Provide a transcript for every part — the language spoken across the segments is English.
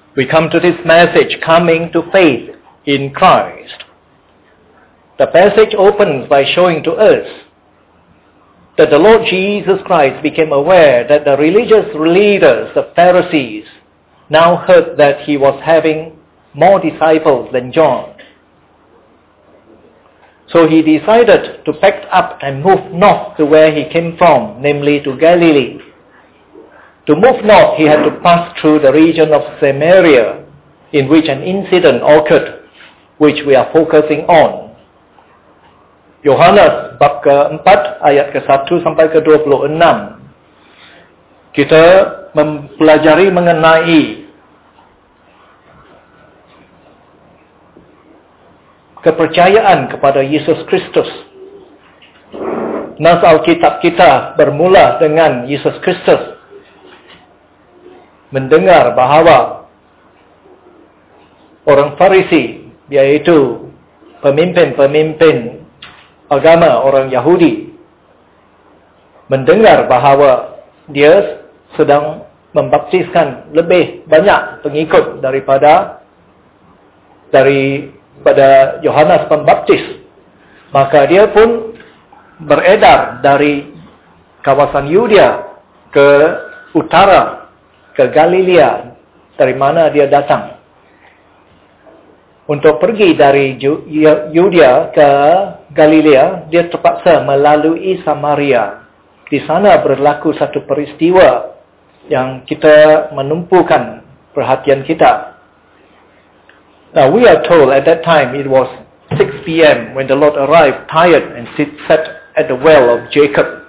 We come to this message, coming to faith in Christ. The passage opens by showing to us that the Lord Jesus Christ became aware that the religious leaders, the Pharisees, now heard that he was having more disciples than John. So he decided to pack up and move north to where he came from, namely to Galilee. To move north, he had to pass through the region of Samaria, in which an incident occurred, which we are focusing on. Yohanes bab ke-4 ayat ke-1 sampai ke-26. Kita mempelajari mengenai kepercayaan kepada Yesus Kristus. Nas Alkitab kita bermula dengan Yesus Kristus mendengar bahawa orang Farisi, yaitu pemimpin-pemimpin agama orang Yahudi, mendengar bahawa dia sedang membaptiskan lebih banyak pengikut daripada Yohanes Pembaptis. Maka dia pun beredar dari kawasan Yudea ke utara, ke Galilea, dari mana dia datang. Untuk pergi dari Yudea ke Galilea, dia terpaksa melalui Samaria. Di sana berlaku satu peristiwa yang kita menumpukan perhatian kita. Now, we are told at that time it was 6 p.m. when the Lord arrived, tired, and sat at the well of Jacob.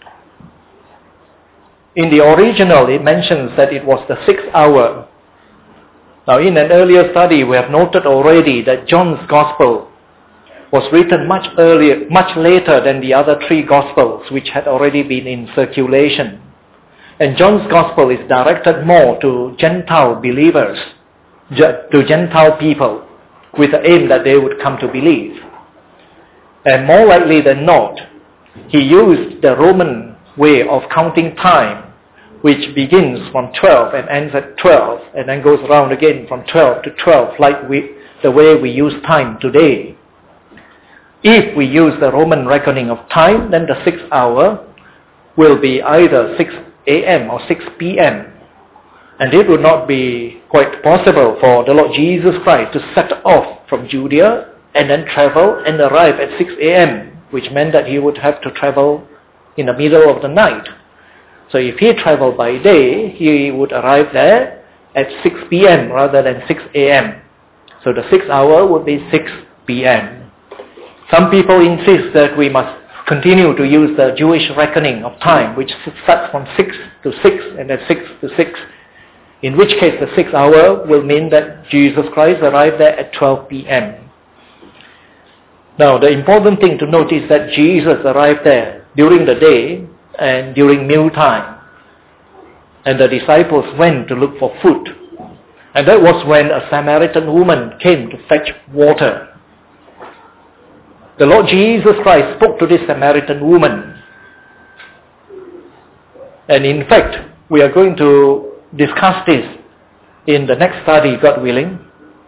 In the original, it mentions that it was the 6th hour. Now, in an earlier study, we have noted already that John's Gospel was written much later than the other 3 Gospels, which had already been in circulation. And John's Gospel is directed more to Gentile believers, to Gentile people, with the aim that they would come to believe. And more likely than not, he used the Roman way of counting time, which begins from 12 and ends at 12, and then goes around again from 12 to 12, like the way we use time today. If we use the Roman reckoning of time, then the 6th hour will be either 6 a.m. or 6 p.m. And it would not be quite possible for the Lord Jesus Christ to set off from Judea and then travel and arrive at 6 a.m., which meant that he would have to travel in the middle of the night. So if he traveled by day, he would arrive there at 6 p.m. rather than 6 a.m. So the 6th hour would be 6 p.m. Some people insist that we must continue to use the Jewish reckoning of time, which starts from 6 to 6 and then 6 to 6. In which case the 6th hour will mean that Jesus Christ arrived there at 12 p.m. Now, the important thing to note is that Jesus arrived there during the day and during mealtime. And the disciples went to look for food. And that was when a Samaritan woman came to fetch water. The Lord Jesus Christ spoke to this Samaritan woman. And in fact, we are going to discuss this in the next study, God willing.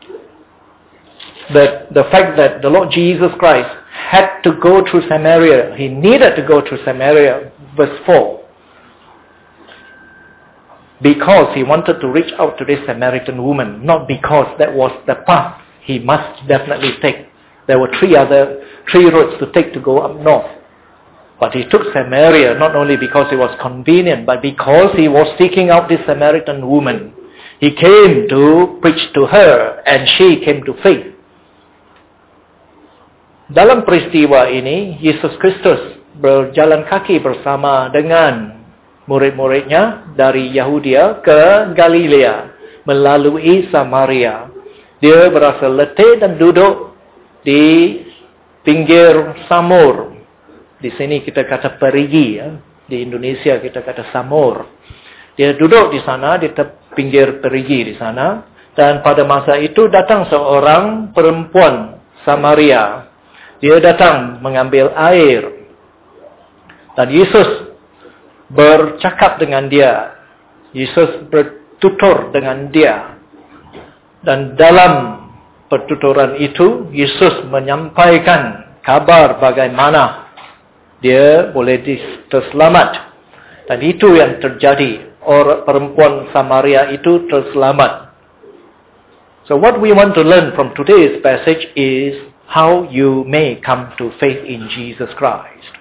That the fact that the Lord Jesus Christ had to go through Samaria, he needed to go through Samaria, verse 4, because he wanted to reach out to this Samaritan woman, not because that was the path he must definitely take. There were three roads to take to go up north. But he took Samaria not only because it was convenient, but because he was seeking out this Samaritan woman. He came to preach to her, and she came to faith. Dalam peristiwa ini, Yesus Kristus berjalan kaki bersama dengan murid-muridnya dari Yahudea ke Galilea melalui Samaria. Dia berasa letih dan duduk di pinggir Samur. Di sini kita kata perigi, ya. Di Indonesia kita kata Samur. Dia duduk di sana, di pinggir perigi di sana. Dan pada masa itu datang seorang perempuan Samaria. Dia datang mengambil air. Dan Yesus bercakap dengan dia. Yesus bertutur dengan dia. Dan dalam pertuturan itu, Yesus menyampaikan kabar bagaimana dia boleh terselamat. Dan itu yang terjadi. Perempuan Samaria itu terselamat. So what we want to learn from today's passage is how you may come to faith in Jesus Christ.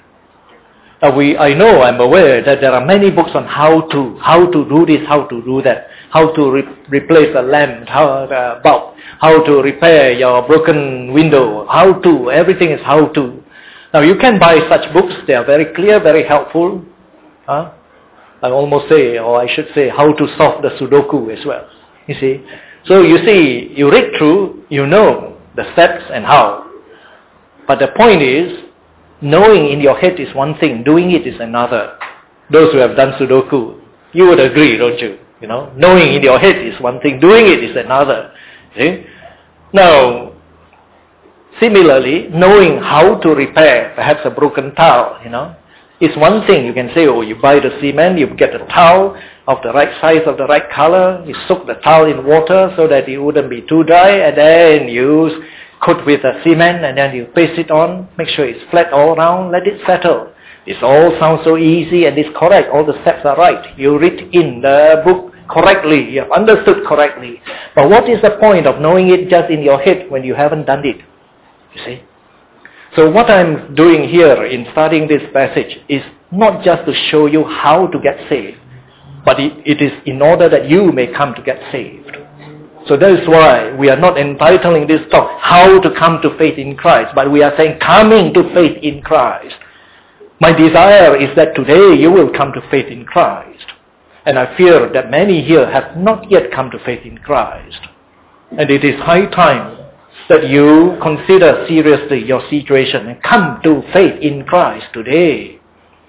I'm aware that there are many books on how to do this, how to do that, how to replace a lamp, how to repair your broken window, everything is how to. Now you can buy such books, they are very clear, very helpful. I almost say, or I should say, how to solve the Sudoku as well. You see? So you see, you read through, you know the steps and how. But the point is, knowing in your head is one thing, doing it is another. Those who have done Sudoku, you would agree, don't you? You know, knowing in your head is one thing, doing it is another. See? Now, similarly, knowing how to repair perhaps a broken tile, is one thing. You can say, you buy the cement, you get a towel of the right size, of the right color, you soak the towel in water so that it wouldn't be too dry, and then you coat with a cement, and then you paste it on, make sure it's flat all around, let it settle. This all sounds so easy and it's correct, all the steps are right. You read in the book correctly, you have understood correctly. But what is the point of knowing it just in your head when you haven't done it? You see? So what I'm doing here in studying this passage is not just to show you how to get saved, but it is in order that you may come to get saved. So that is why we are not entitling this talk, how to come to faith in Christ, but we are saying coming to faith in Christ. My desire is that today you will come to faith in Christ. And I fear that many here have not yet come to faith in Christ. And it is high time that you consider seriously your situation and come to faith in Christ today.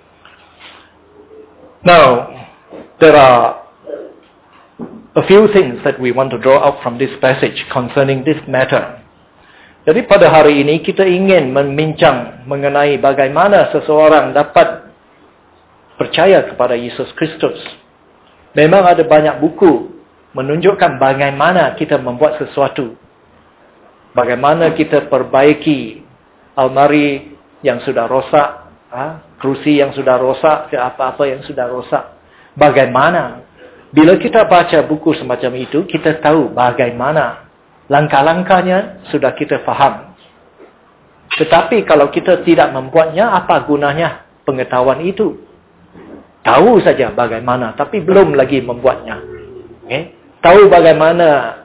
Now, there are a few things that we want to draw out from this passage concerning this matter. Jadi pada hari ini kita ingin membincang mengenai bagaimana seseorang dapat percaya kepada Yesus Kristus. Memang ada banyak buku menunjukkan bagaimana kita membuat sesuatu. Bagaimana kita perbaiki almari yang sudah rosak, kerusi yang sudah rosak, apa-apa yang sudah rosak. Bagaimana? Bila kita baca buku semacam itu, kita tahu bagaimana. Langkah-langkahnya sudah kita faham. Tetapi kalau kita tidak membuatnya, apa gunanya pengetahuan itu? Tahu saja bagaimana, tapi belum lagi membuatnya. Okay? Tahu bagaimana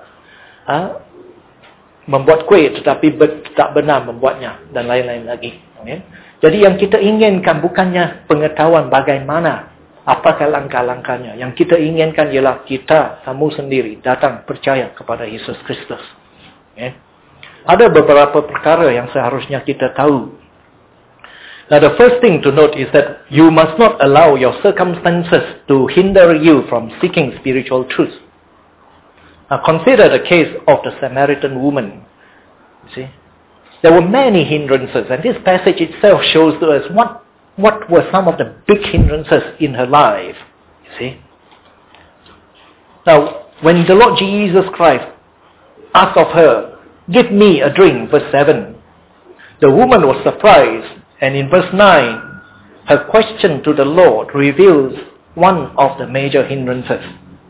membuat kuih, tetapi tak benar membuatnya, dan lain-lain lagi. Okay? Jadi yang kita inginkan bukannya pengetahuan bagaimana, apakah langkah-langkahnya. Yang kita inginkan ialah kita, kamu sendiri, datang percaya kepada Yesus Kristus. Okay? Ada beberapa perkara yang seharusnya kita tahu. Now the first thing to note is that you must not allow your circumstances to hinder you from seeking spiritual truth. Now consider the case of the Samaritan woman. You see, there were many hindrances, and this passage itself shows to us what were some of the big hindrances in her life. You see. Now, when the Lord Jesus Christ asked of her, "Give me a drink," verse 7, the woman was surprised, and in verse 9, her question to the Lord reveals one of the major hindrances.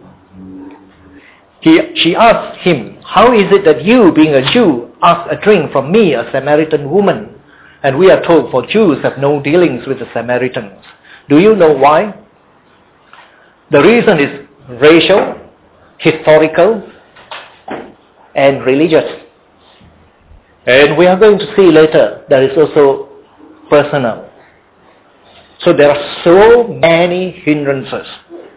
She asked him, "How is it that you, being a Jew, ask a drink from me, a Samaritan woman?" And we are told, for Jews have no dealings with the Samaritans. Do you know why? The reason is racial, historical, and religious. And we are going to see later that is also personal. So there are so many hindrances.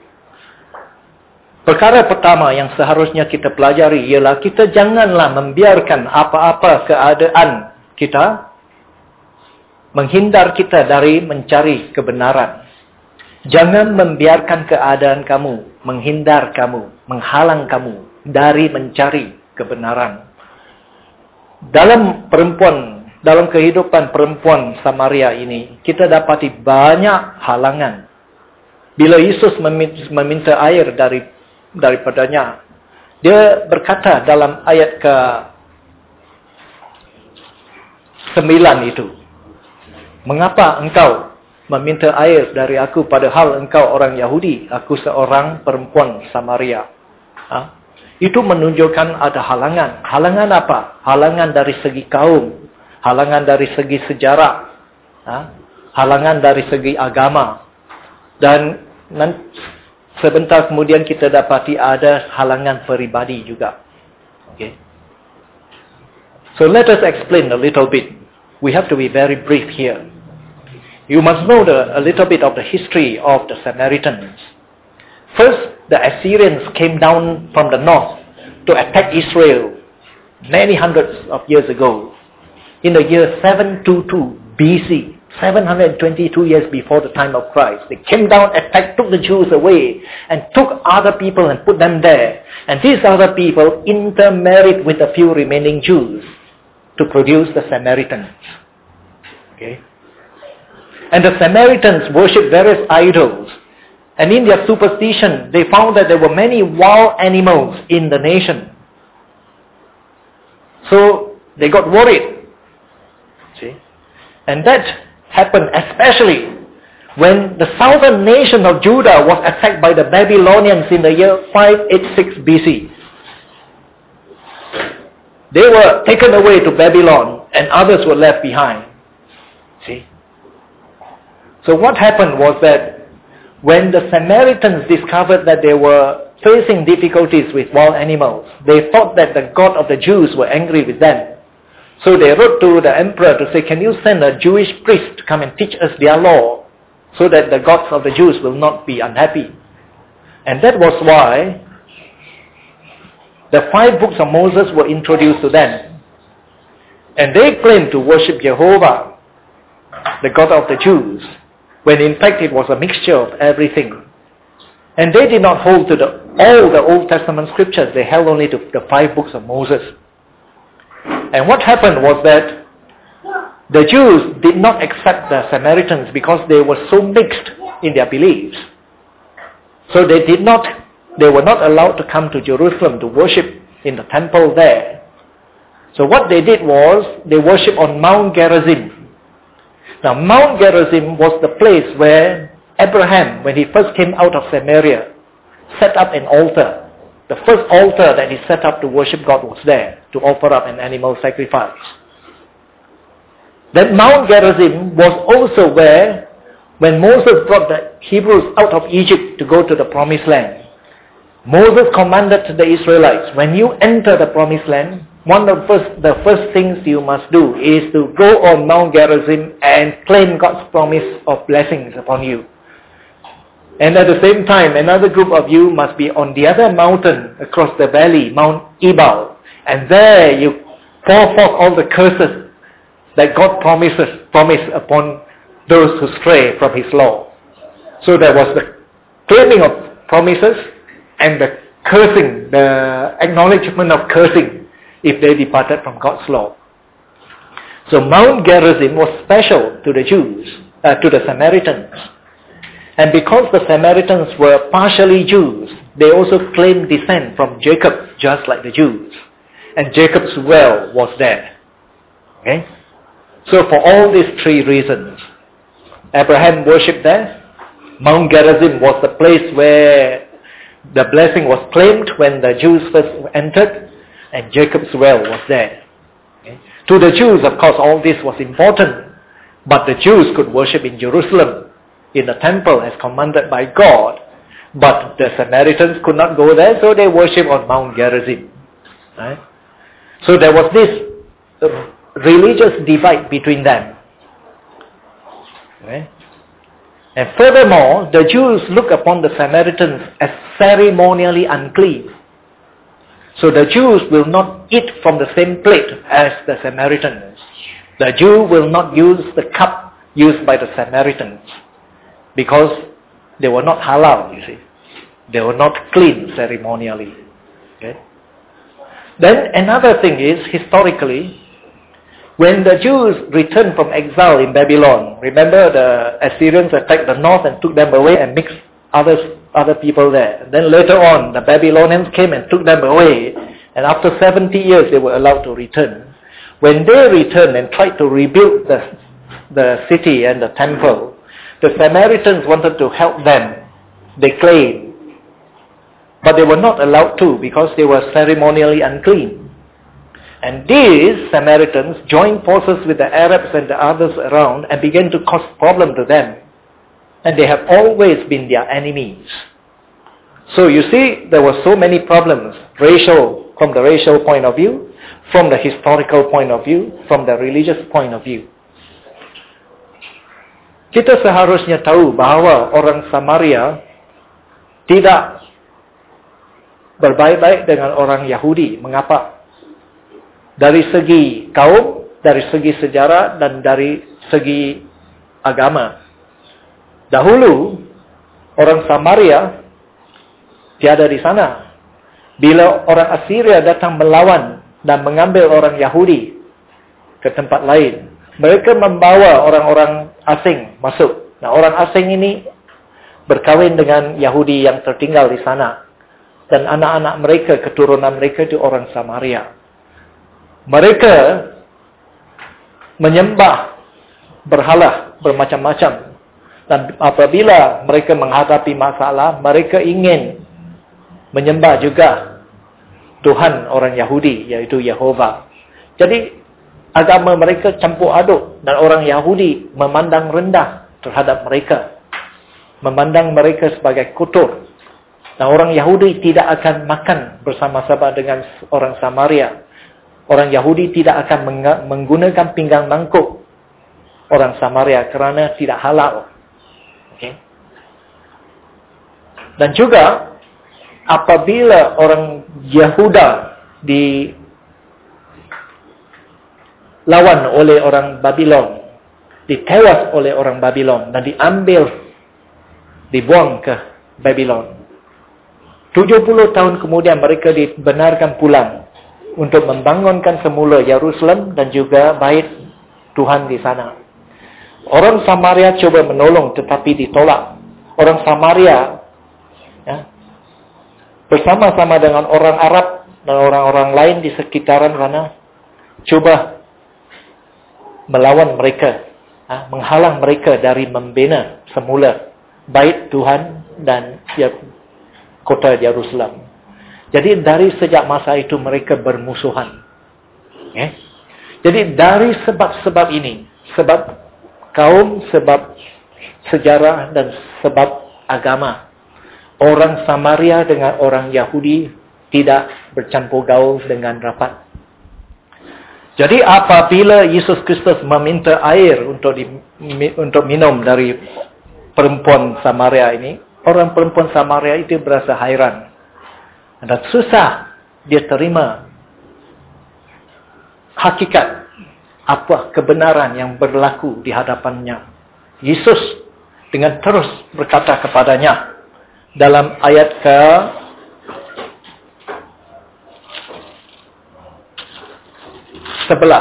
Perkara pertama yang seharusnya kita pelajari ialah kita janganlah membiarkan apa-apa keadaan kita menghindar kita dari mencari kebenaran. Jangan membiarkan keadaan kamu menghindar kamu, menghalang kamu dari mencari kebenaran. Dalam kehidupan perempuan Samaria ini, kita dapati banyak halangan. Bila Yesus meminta air daripadanya, Dia berkata dalam ayat ke-9 itu, mengapa engkau meminta air dari aku padahal engkau orang Yahudi, aku seorang perempuan Samaria. Itu menunjukkan ada halangan. Halangan apa? Halangan dari segi kaum, halangan dari segi sejarah, halangan dari segi agama. Dan sebentar kemudian kita dapati ada halangan peribadi juga. Okay. So let us explain a little bit. We have to be very brief here. You must know a little bit of the history of the Samaritans. First, the Assyrians came down from the north to attack Israel many hundreds of years ago. In the year 722 BC, 722 years before the time of Christ. They came down, attacked, took the Jews away, and took other people and put them there. And these other people intermarried with a few remaining Jews to produce the Samaritans. Okay? And the Samaritans worshipped various idols. And in their superstition, they found that there were many wild animals in the nation. So they got worried. See? And that happened especially when the southern nation of Judah was attacked by the Babylonians in the year 586 BC. They were taken away to Babylon and others were left behind. See? So what happened was that when the Samaritans discovered that they were facing difficulties with wild animals, they thought that the God of the Jews were angry with them. So they wrote to the emperor to say, can you send a Jewish priest to come and teach us their law so that the gods of the Jews will not be unhappy? And that was why the 5 books of Moses were introduced to them. And they claimed to worship Jehovah, the God of the Jews, when in fact it was a mixture of everything. And they did not hold to all the Old Testament scriptures, they held only to the 5 books of Moses. And what happened was that the Jews did not accept the Samaritans because they were so mixed in their beliefs. So they were not allowed to come to Jerusalem to worship in the temple there. So what they did was, they worshipped on Mount Gerizim. Now Mount Gerizim was the place where Abraham, when he first came out of Samaria, set up an altar. The first altar that he set up to worship God was there, to offer up an animal sacrifice. That Mount Gerizim was also where, when Moses brought the Hebrews out of Egypt to go to the promised land, Moses commanded the Israelites, when you enter the promised land, one of the first things you must do is to go on Mount Gerizim and claim God's promise of blessings upon you. And at the same time, another group of you must be on the other mountain across the valley, Mount Ebal. And there you pour forth all the curses that God promised upon those who stray from His law. So there was the claiming of promises and the cursing, the acknowledgement of cursing if they departed from God's law. So Mount Gerizim was special to the Jews, to the Samaritans. And because the Samaritans were partially Jews, they also claimed descent from Jacob, just like the Jews. And Jacob's well was there. Okay? So for all these 3 reasons, Abraham worshipped there. Mount Gerizim was the place where the blessing was claimed when the Jews first entered, and Jacob's well was there. Okay? To the Jews, of course, all this was important, but the Jews could worship in Jerusalem, in the temple as commanded by God, but the Samaritans could not go there, so they worshipped on Mount Gerizim. Right? So there was this religious divide between them. Okay? And furthermore, the Jews look upon the Samaritans as ceremonially unclean. So the Jews will not eat from the same plate as the Samaritans. The Jew will not use the cup used by the Samaritans, because they were not halal, you see. They were not clean ceremonially. Okay? Then another thing is, historically, when the Jews returned from exile in Babylon, remember the Assyrians attacked the north and took them away and mixed others other people there. Then later on, the Babylonians came and took them away. And after 70 years, they were allowed to return. When they returned and tried to rebuild the city and the temple, the Samaritans wanted to help them. They claimed. But they were not allowed to because they were ceremonially unclean. And these Samaritans joined forces with the Arabs and the others around and began to cause problem to them. And they have always been their enemies. So you see, there were so many problems, from the racial point of view, from the historical point of view, from the religious point of view. Kita seharusnya tahu bahawa orang Samaria tidak berbaik-baik dengan orang Yahudi. Mengapa? Dari segi kaum, dari segi sejarah, dan dari segi agama. Dahulu, orang Samaria tiada di sana. Bila orang Assyria datang melawan dan mengambil orang Yahudi ke tempat lain, mereka membawa orang-orang asing masuk. Nah, orang asing ini berkahwin dengan Yahudi yang tertinggal di sana. Dan anak-anak mereka, keturunan mereka itu orang Samaria. Mereka menyembah berhala bermacam-macam. Dan apabila mereka menghadapi masalah, mereka ingin menyembah juga Tuhan orang Yahudi, yaitu Yehova. Jadi, agama mereka campur aduk. Dan orang Yahudi memandang rendah terhadap mereka. Memandang mereka sebagai kotor. Dan orang Yahudi tidak akan makan bersama-sama dengan orang Samaria. Orang Yahudi tidak akan menggunakan pinggang mangkuk orang Samaria kerana tidak halal. Okay. Dan juga, apabila orang Yahuda dilawan oleh orang Babylon, ditewas oleh orang Babylon dan dibuang ke Babylon. 70 tahun kemudian mereka dibenarkan pulang untuk membangunkan semula Yerusalem dan juga bait Tuhan di sana. Orang Samaria coba menolong tetapi ditolak. Orang Samaria bersama-sama dengan orang Arab dan orang-orang lain di sekitaran sana coba melawan mereka, menghalang mereka dari membina semula bait Tuhan dan kota Yerusalem. Jadi dari sejak masa itu mereka bermusuhan. Jadi dari sebab-sebab ini, sebab kaum, sebab sejarah dan sebab agama, orang Samaria dengan orang Yahudi tidak bercampur gaul dengan rapat. Jadi apabila Yesus Kristus meminta air untuk minum dari perempuan Samaria ini, orang perempuan Samaria itu berasa hairan. Dan susah dia terima hakikat apa kebenaran yang berlaku di hadapannya. Yesus dengan terus berkata kepadanya dalam ayat ke-11.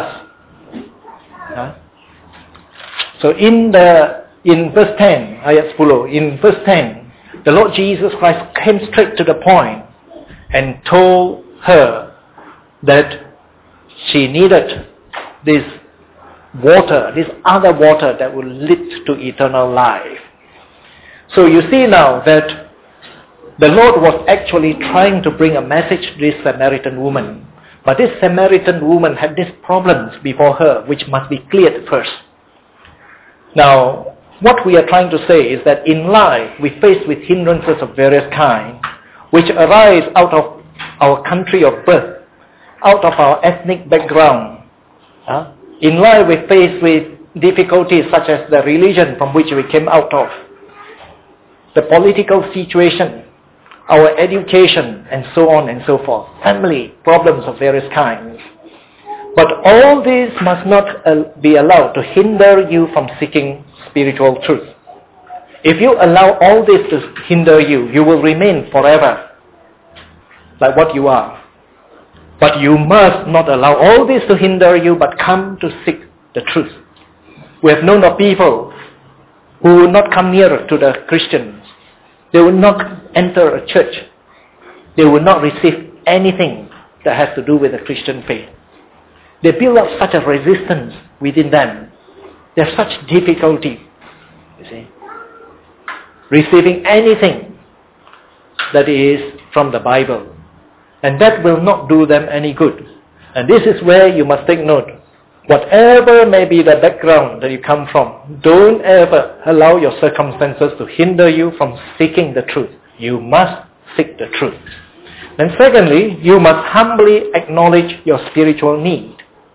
So in verse 10, ayat 10, in verse 10, the Lord Jesus Christ came straight to the point and told her that she needed this water, this other water that will lead to eternal life. So you see now that the Lord was actually trying to bring a message to this Samaritan woman. But this Samaritan woman had these problems before her, which must be cleared first. Now, what we are trying to say is that in life, we face with hindrances of various kinds, which arise out of our country of birth, out of our ethnic background. In life, we face with difficulties such as the religion from which we came out of, the political situation, our education, and so on and so forth. Family problems of various kinds. But all this must not be allowed to hinder you from seeking spiritual truth. If you allow all this to hinder you, you will remain forever like what you are. But you must not allow all this to hinder you, but come to seek the truth. We have known of people who will not come near to the Christians They will not enter a church. They will not receive anything that has to do with the Christian faith. They build up such a resistance within them. They have such difficulty, you see, receiving anything that is from the Bible. And that will not do them any good. And this is where you must take note. Whatever may be the background that you come from, don't ever allow your circumstances to hinder you from seeking the truth. You must seek the truth. And secondly, you must humbly acknowledge your spiritual need.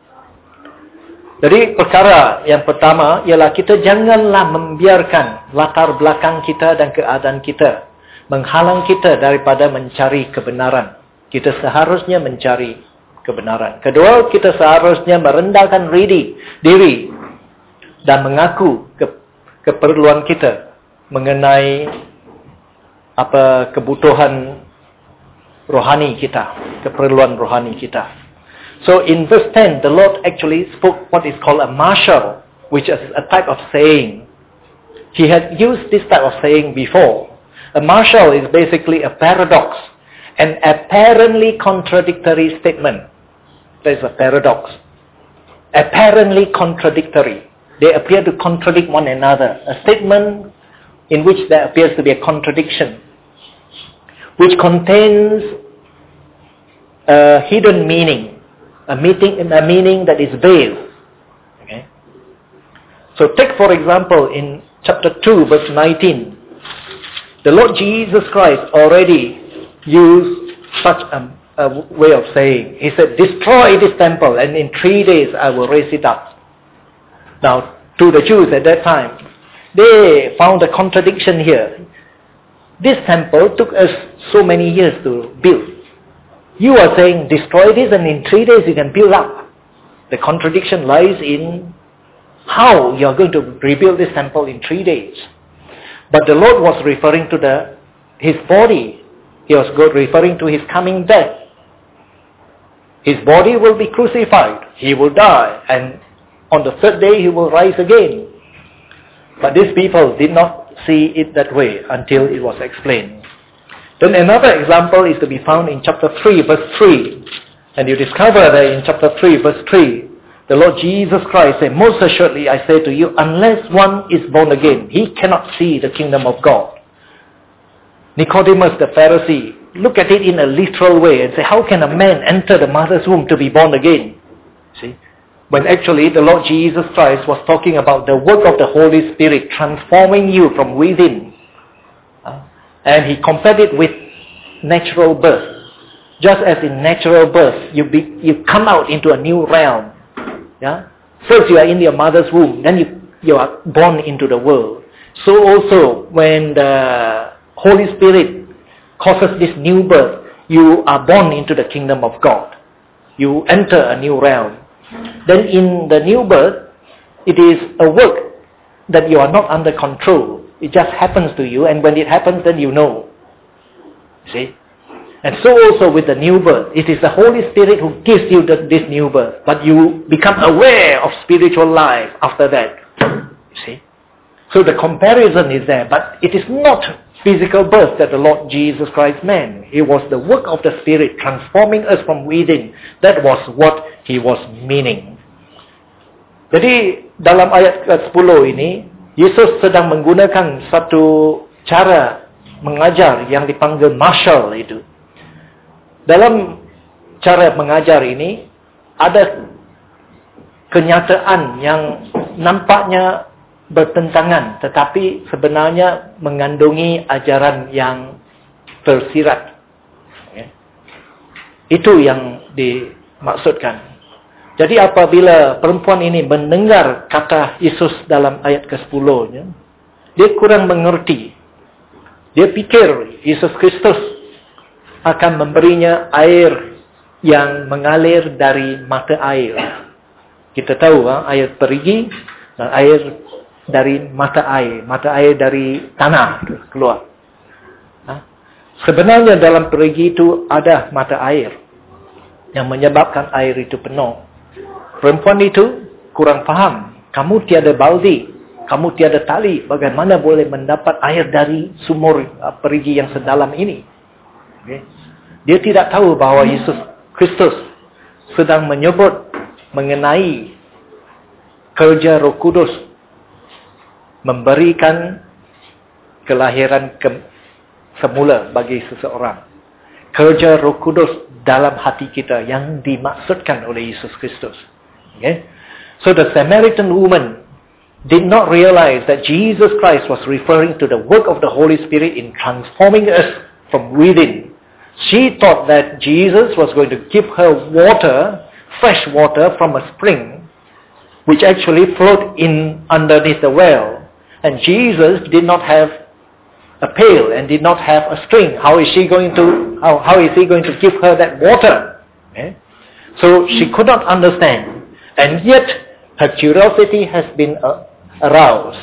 Jadi perkara yang pertama ialah kita janganlah membiarkan latar belakang kita dan keadaan kita menghalang kita daripada mencari kebenaran. Kita seharusnya mencari kebenaran. Kedua, kita seharusnya merendahkan diri dan mengaku keperluan kita mengenai kebutuhan rohani kita, keperluan rohani kita. So in verse 10, the Lord actually spoke what is called a marshal, which is a type of saying. He had used this type of saying before. A marshal is basically a paradox, an apparently contradictory statement. There is a paradox. Apparently contradictory. They appear to contradict one another. A statement in which there appears to be a contradiction, which contains a hidden meaning, a meaning that is veiled. Okay? So take for example in chapter 2 verse 19, the Lord Jesus Christ already used such a way of saying. He said, destroy this temple and in 3 days I will raise it up. Now to the Jews at that time, they found a contradiction here. This temple took us so many years to build. You are saying destroy this and in 3 days you can build up. The contradiction lies in how you are going to rebuild this temple in 3 days. But the Lord was referring to His body. He was referring to His coming death. His body will be crucified. He will die. And on the third day He will rise again. But these people did not see it that way until it was explained. Then another example is to be found in chapter 3 verse 3. And you discover that in chapter 3 verse 3, the Lord Jesus Christ said, most assuredly I say to you, unless one is born again, he cannot see the kingdom of God. Nicodemus the Pharisee looked at it in a literal way and said, how can a man enter the mother's womb to be born again? See? When actually the Lord Jesus Christ was talking about the work of the Holy Spirit transforming you from within. And He compared it with natural birth. Just as in natural birth, you come out into a new realm. Yeah? First you are in your mother's womb, then you are born into the world. So also when the Holy Spirit causes this new birth, you are born into the kingdom of God. You enter a new realm. Then in the new birth, it is a work that you are not under control. It just happens to you, and when it happens, then you know. See? And so also with the new birth, it is the Holy Spirit who gives you this new birth. But you become aware of spiritual life after that. You see? So the comparison is there, but it is not physical birth that the Lord Jesus Christ meant. It was the work of the Spirit transforming us from within. That was what He was meaning. Jadi dalam ayat ke-10 ini, Yesus sedang menggunakan satu cara mengajar yang dipanggil marshal itu. Dalam cara mengajar ini, ada kenyataan yang nampaknya bertentangan, tetapi sebenarnya mengandungi ajaran yang tersirat. Itu yang dimaksudkan. Jadi apabila perempuan ini mendengar kata Yesus dalam ayat ke-10-nya, dia kurang mengerti. Dia pikir Yesus Kristus akan memberinya air yang mengalir dari mata air. Kita tahu air perigi dan air dari mata air dari tanah keluar. Sebenarnya dalam perigi itu ada mata air yang menyebabkan air itu penuh. Perempuan itu kurang faham. Kamu tiada baldi, Kamu tiada tali, bagaimana boleh mendapat air dari sumur perigi yang sedalam ini? Okay. Dia tidak tahu bahawa Yesus Kristus sedang menyebut mengenai kerja Roh Kudus memberikan kelahiran semula bagi seseorang. Kerja Roh Kudus dalam hati kita yang dimaksudkan oleh Yesus Kristus. Okay? So the Samaritan woman did not realize that Jesus Christ was referring to the work of the Holy Spirit in transforming us from within. She thought that Jesus was going to give her water, fresh water from a spring, which actually flowed in underneath the well. And Jesus did not have a pail and did not have a string. How is he going to give her that water? Okay? So she could not understand. And yet her curiosity has been aroused.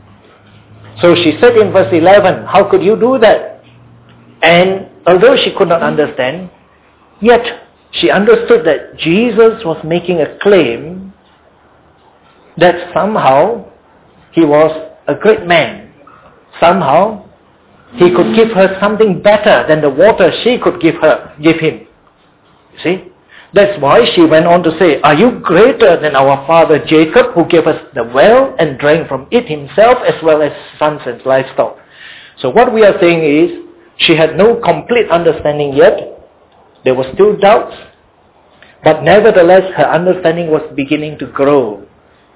So she said in verse 11, how could you do that? And although she could not understand, yet she understood that Jesus was making a claim that somehow he was a great man. Somehow he could give her something better than the water she could give him. See? That's why she went on to say, are you greater than our father Jacob, who gave us the well and drank from it himself as well as sons and livestock? So what we are saying is, she had no complete understanding yet. There were still doubts. But nevertheless, her understanding was beginning to grow.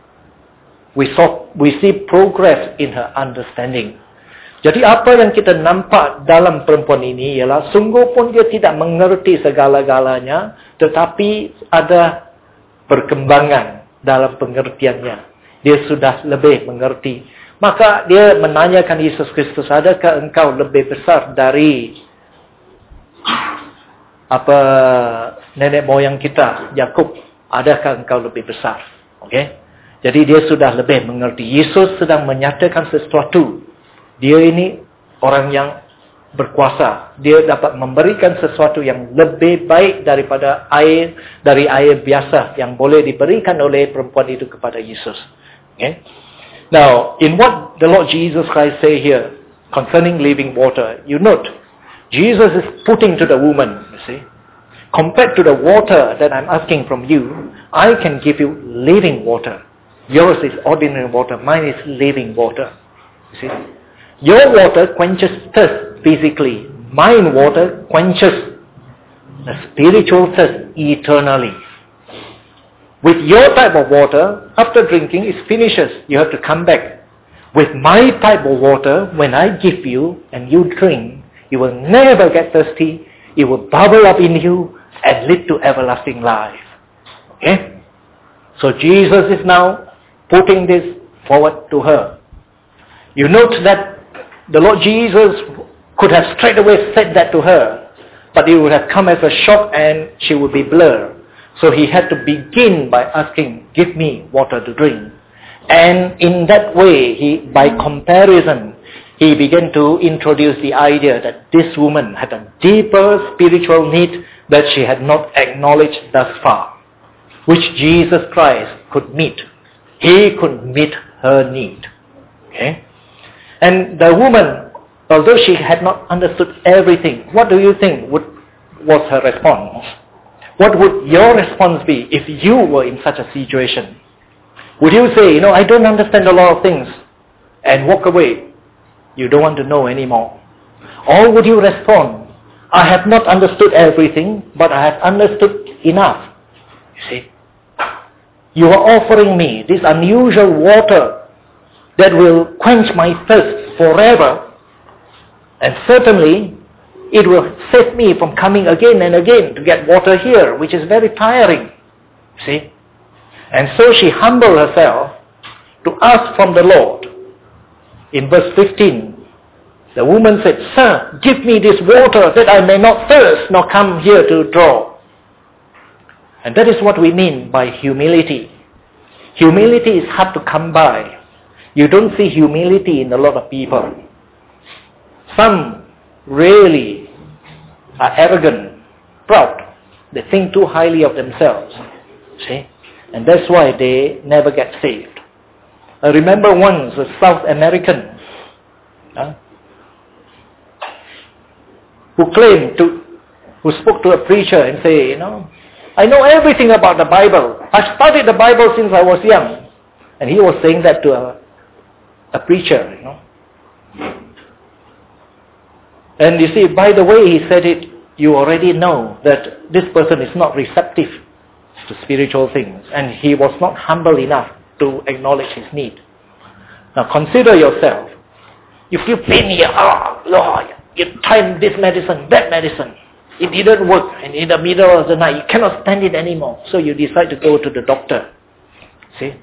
We see progress in her understanding. Jadi apa yang kita nampak dalam perempuan ini ialah sungguh pun dia tidak mengerti segala-galanya, tetapi ada perkembangan dalam pengertiannya. Dia sudah lebih mengerti. Maka dia menanyakan Yesus Kristus, adakah engkau lebih besar dari nenek moyang kita, Yakub? Adakah engkau lebih besar? Okay? Jadi dia sudah lebih mengerti. Yesus sedang menyatakan sesuatu. Dia ini orang yang berkuasa. Dia dapat memberikan sesuatu yang lebih baik daripada dari air biasa yang boleh diberikan oleh perempuan itu kepada Yesus. Okay? Now, in what the Lord Jesus Christ say here concerning living water, you note, Jesus is putting to the woman, you see, compared to the water that I'm asking from you, I can give you living water. Yours is ordinary water, mine is living water. You see? Your water quenches thirst physically. Mine water quenches the spiritual thirst eternally. With your type of water, after drinking, it finishes. You have to come back. With my type of water, when I give you and you drink, you will never get thirsty. It will bubble up in you and lead to everlasting life. Okay? So Jesus is now putting this forward to her. You note that the Lord Jesus could have straight away said that to her, but it would have come as a shock and she would be blurred. So he had to begin by asking, give me water to drink. And in that way, by comparison, he began to introduce the idea that this woman had a deeper spiritual need that she had not acknowledged thus far, which Jesus Christ could meet. He could meet her need. Okay? And the woman, although she had not understood everything, what do you think was her response? What would your response be if you were in such a situation? Would you say, I don't understand a lot of things, and walk away? You don't want to know anymore. Or would you respond, I have not understood everything, but I have understood enough. You see? You are offering me this unusual water that will quench my thirst forever. And certainly, it will save me from coming again and again to get water here, which is very tiring. See? And so she humbled herself to ask from the Lord. In verse 15, the woman said, Sir, give me this water that I may not thirst nor come here to draw. And that is what we mean by humility. Humility is hard to come by. You don't see humility in a lot of people. Some really are arrogant, proud. They think too highly of themselves. See? And that's why they never get saved. I remember once a South American who spoke to a preacher and say, I know everything about the Bible. I studied the Bible since I was young. And he was saying that to a preacher, And you see, by the way he said it, you already know that this person is not receptive to spiritual things. And he was not humble enough to acknowledge his need. Now consider yourself. You feel pain here. Oh, Lord, you tried this medicine, that medicine. It didn't work. And in the middle of the night, you cannot stand it anymore. So you decide to go to the doctor. See?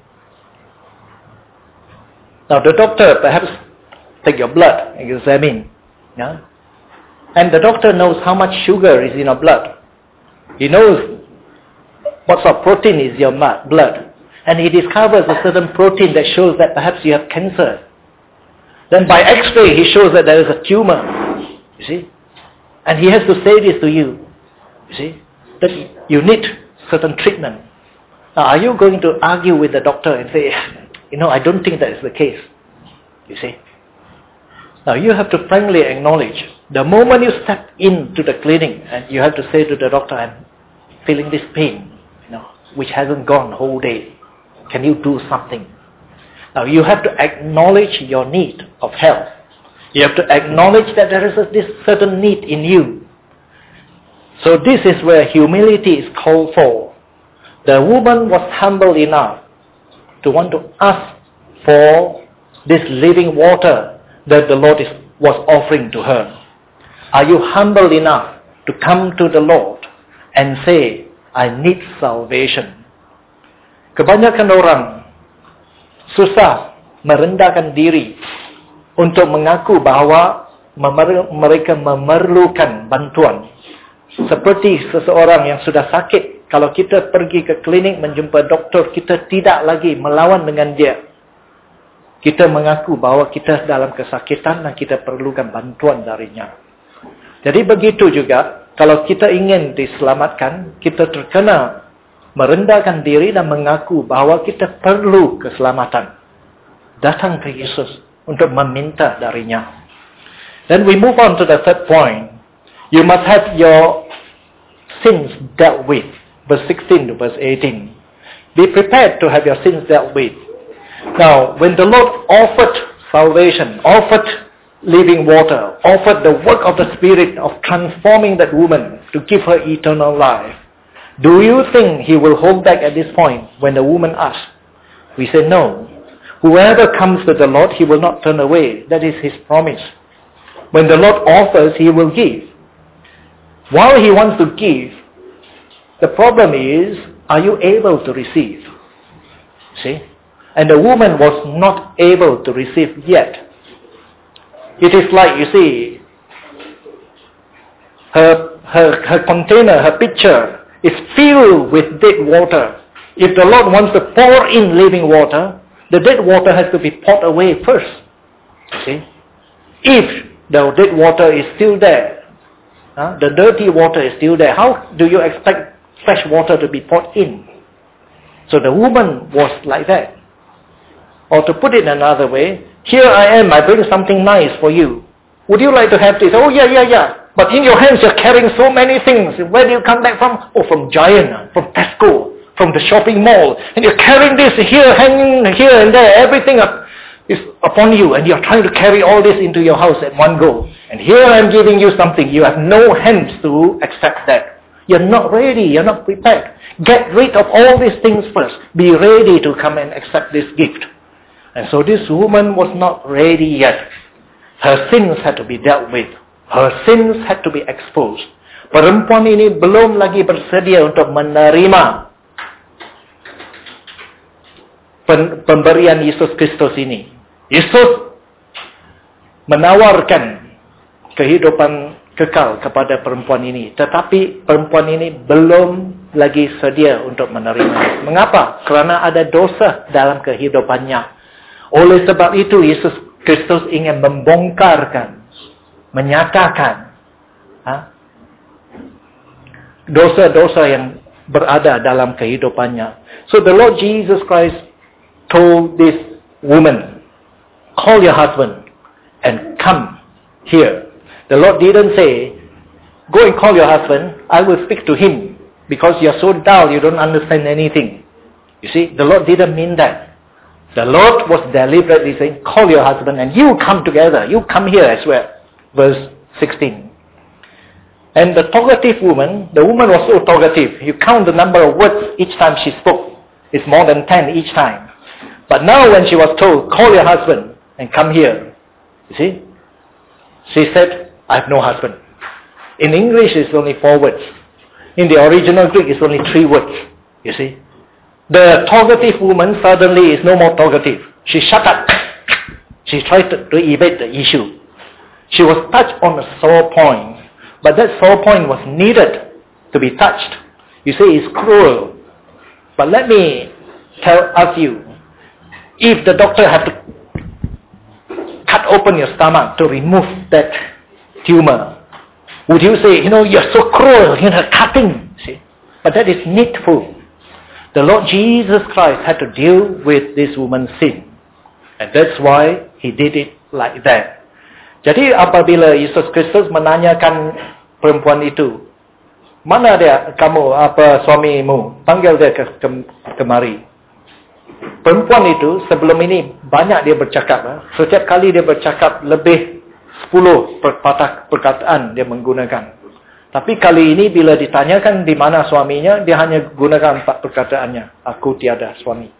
Now the doctor perhaps take your blood and examine. Yeah? And the doctor knows how much sugar is in your blood. He knows what sort of protein is in your blood. And he discovers a certain protein that shows that perhaps you have cancer. Then by X-ray he shows that there is a tumor. You see? And he has to say this to you. You see? That you need certain treatment. Now are you going to argue with the doctor and say, I don't think that is the case. You see? Now you have to frankly acknowledge, the moment you step into the clinic and you have to say to the doctor, I'm feeling this pain, which hasn't gone whole day. Can you do something? Now you have to acknowledge your need of health. You have to acknowledge that there is this certain need in you. So this is where humility is called for. The woman was humble enough to want to ask for this living water that the Lord was offering to her. Are you humble enough to come to the Lord and say, I need salvation? Kebanyakan orang susah merendahkan diri untuk mengaku bahawa mereka memerlukan bantuan. Seperti seseorang yang sudah sakit, kalau kita pergi ke klinik menjumpa doktor, kita tidak lagi melawan dengan dia. Kita mengaku bahawa kita dalam kesakitan dan kita perlukan bantuan darinya. Jadi begitu juga, kalau kita ingin diselamatkan, kita terkena merendahkan diri dan mengaku bahawa kita perlu keselamatan. Datang ke Yesus untuk meminta darinya. Then we move on to the third point. You must have your sins dealt with. Verse 16 to verse 18. Be prepared to have your sins dealt with. Now, when the Lord offered salvation, offered living water, offered the work of the Spirit of transforming that woman to give her eternal life, do you think He will hold back at this point when the woman asks? We say no. Whoever comes to the Lord, He will not turn away. That is His promise. When the Lord offers, He will give. While He wants to give, the problem is, are you able to receive? See? And the woman was not able to receive yet. It is like, you see, her container, her pitcher is filled with dead water. If the Lord wants to pour in living water, the dead water has to be poured away first. See? If the dead water is still there, the dirty water is still there, how do you expect fresh water to be poured in? So the woman was like that. Or to put it another way, here I am, I bring something nice for you. Would you like to have this? Oh, yeah. But in your hands you're carrying so many things. Where do you come back from? Oh, from Giant, from Tesco, from the shopping mall. And you're carrying this here, hanging here and there. Everything is upon you. And you're trying to carry all this into your house at one go. And here I'm giving you something. You have no hands to accept that. You're not ready. You're not prepared. Get rid of all these things first. Be ready to come and accept this gift. And so this woman was not ready yet. Her sins had to be dealt with. Her sins had to be exposed. Perempuan ini belum lagi bersedia untuk menerima pemberian Yesus Kristus ini. Yesus menawarkan kehidupan kekal kepada perempuan ini. Tetapi perempuan ini belum lagi sedia untuk menerima. Mengapa? Kerana ada dosa dalam kehidupannya. Oleh sebab itu, Yesus Kristus ingin membongkarkan, menyatakan dosa-dosa yang berada dalam kehidupannya. So the Lord Jesus Christ told this woman, call your husband and come here. The Lord didn't say, go and call your husband, I will speak to him, because you're so dull, you don't understand anything. You see, the Lord didn't mean that. The Lord was deliberately saying, call your husband and you come together, you come here as well. Verse 16. And the talkative woman, the woman was so talkative. You count the number of words each time she spoke. It's more than 10 each time. But now when she was told, call your husband and come here. You see? She said, I have no husband. In English it's only 4 words. In the original Greek it's only 3 words. You see? The talkative woman suddenly is no more talkative. She shut up. She tried to evade the issue. She was touched on a sore point. But that sore point was needed to be touched. You say it's cruel. But let me ask you, if the doctor had to cut open your stomach to remove that tumor, would you say, you're so cruel, cutting? See? But that is needful. The Lord Jesus Christ had to deal with this woman's sin. And that's why He did it like that. Jadi apabila Yesus Kristus menanyakan perempuan itu, mana dia kamu, suamimu? Panggil dia kemari. Perempuan itu sebelum ini banyak dia bercakap. Setiap kali dia bercakap lebih 10 perkataan dia menggunakan. Tapi kali ini bila ditanyakan di mana suaminya, dia hanya gunakan 4 perkataannya. Aku tiada suami.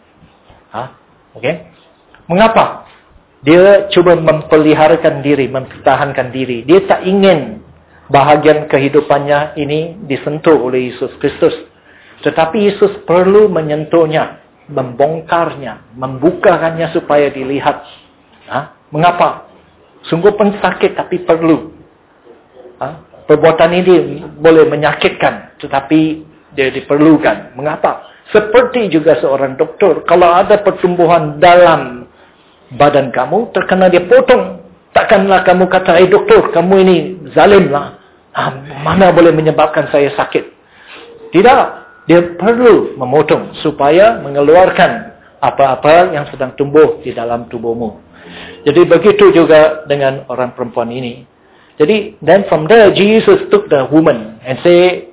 Okay? Mengapa? Dia cuba memperliharakan diri, mempertahankan diri. Dia tak ingin bahagian kehidupannya ini disentuh oleh Yesus Kristus. Tetapi Yesus perlu menyentuhnya, membongkarnya, membukakannya supaya dilihat. Mengapa? Sungguh pensakit tapi perlu. Perbuatan ini boleh menyakitkan, tetapi dia diperlukan. Mengapa? Seperti juga seorang doktor, kalau ada pertumbuhan dalam badan kamu, terkena dia potong. Takkanlah kamu kata, doktor, kamu ini zalim lah. Mana boleh menyebabkan saya sakit? Tidak. Dia perlu memotong supaya mengeluarkan apa-apa yang sedang tumbuh di dalam tubuhmu. Jadi begitu juga dengan orang perempuan ini. Jadi, then from there, Jesus took the woman and say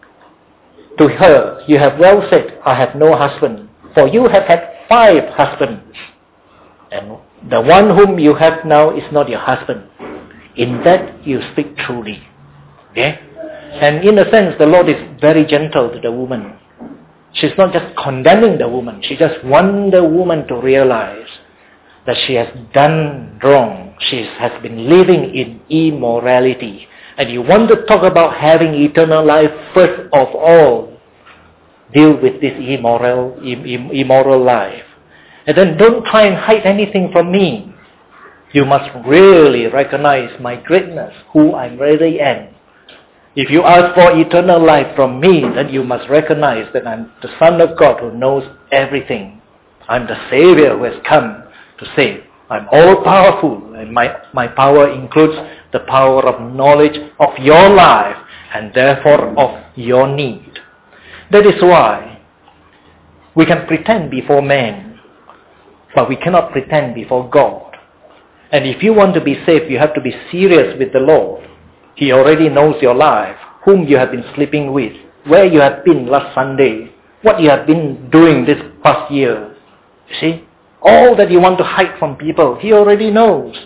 to her, you have well said, I have no husband. For you have had 5 husbands. And the one whom you have now is not your husband. In that you speak truly. Okay? And in a sense, the Lord is very gentle to the woman. She's not just condemning the woman. She just wants the woman to realize that she has done wrong. She has been living in immorality. And you want to talk about having eternal life, first of all, deal with this immoral life. And then don't try and hide anything from me. You must really recognize my greatness, who I really am. If you ask for eternal life from me, then you must recognize that I'm the Son of God who knows everything. I'm the Savior who has come to save. I'm all-powerful, and my power includes the power of knowledge of your life, and therefore of your need. That is why we can pretend before men, but we cannot pretend before God. And if you want to be saved, you have to be serious with the Lord. He already knows your life, whom you have been sleeping with, where you have been last Sunday, what you have been doing this past year. You see? All that you want to hide from people, He already knows.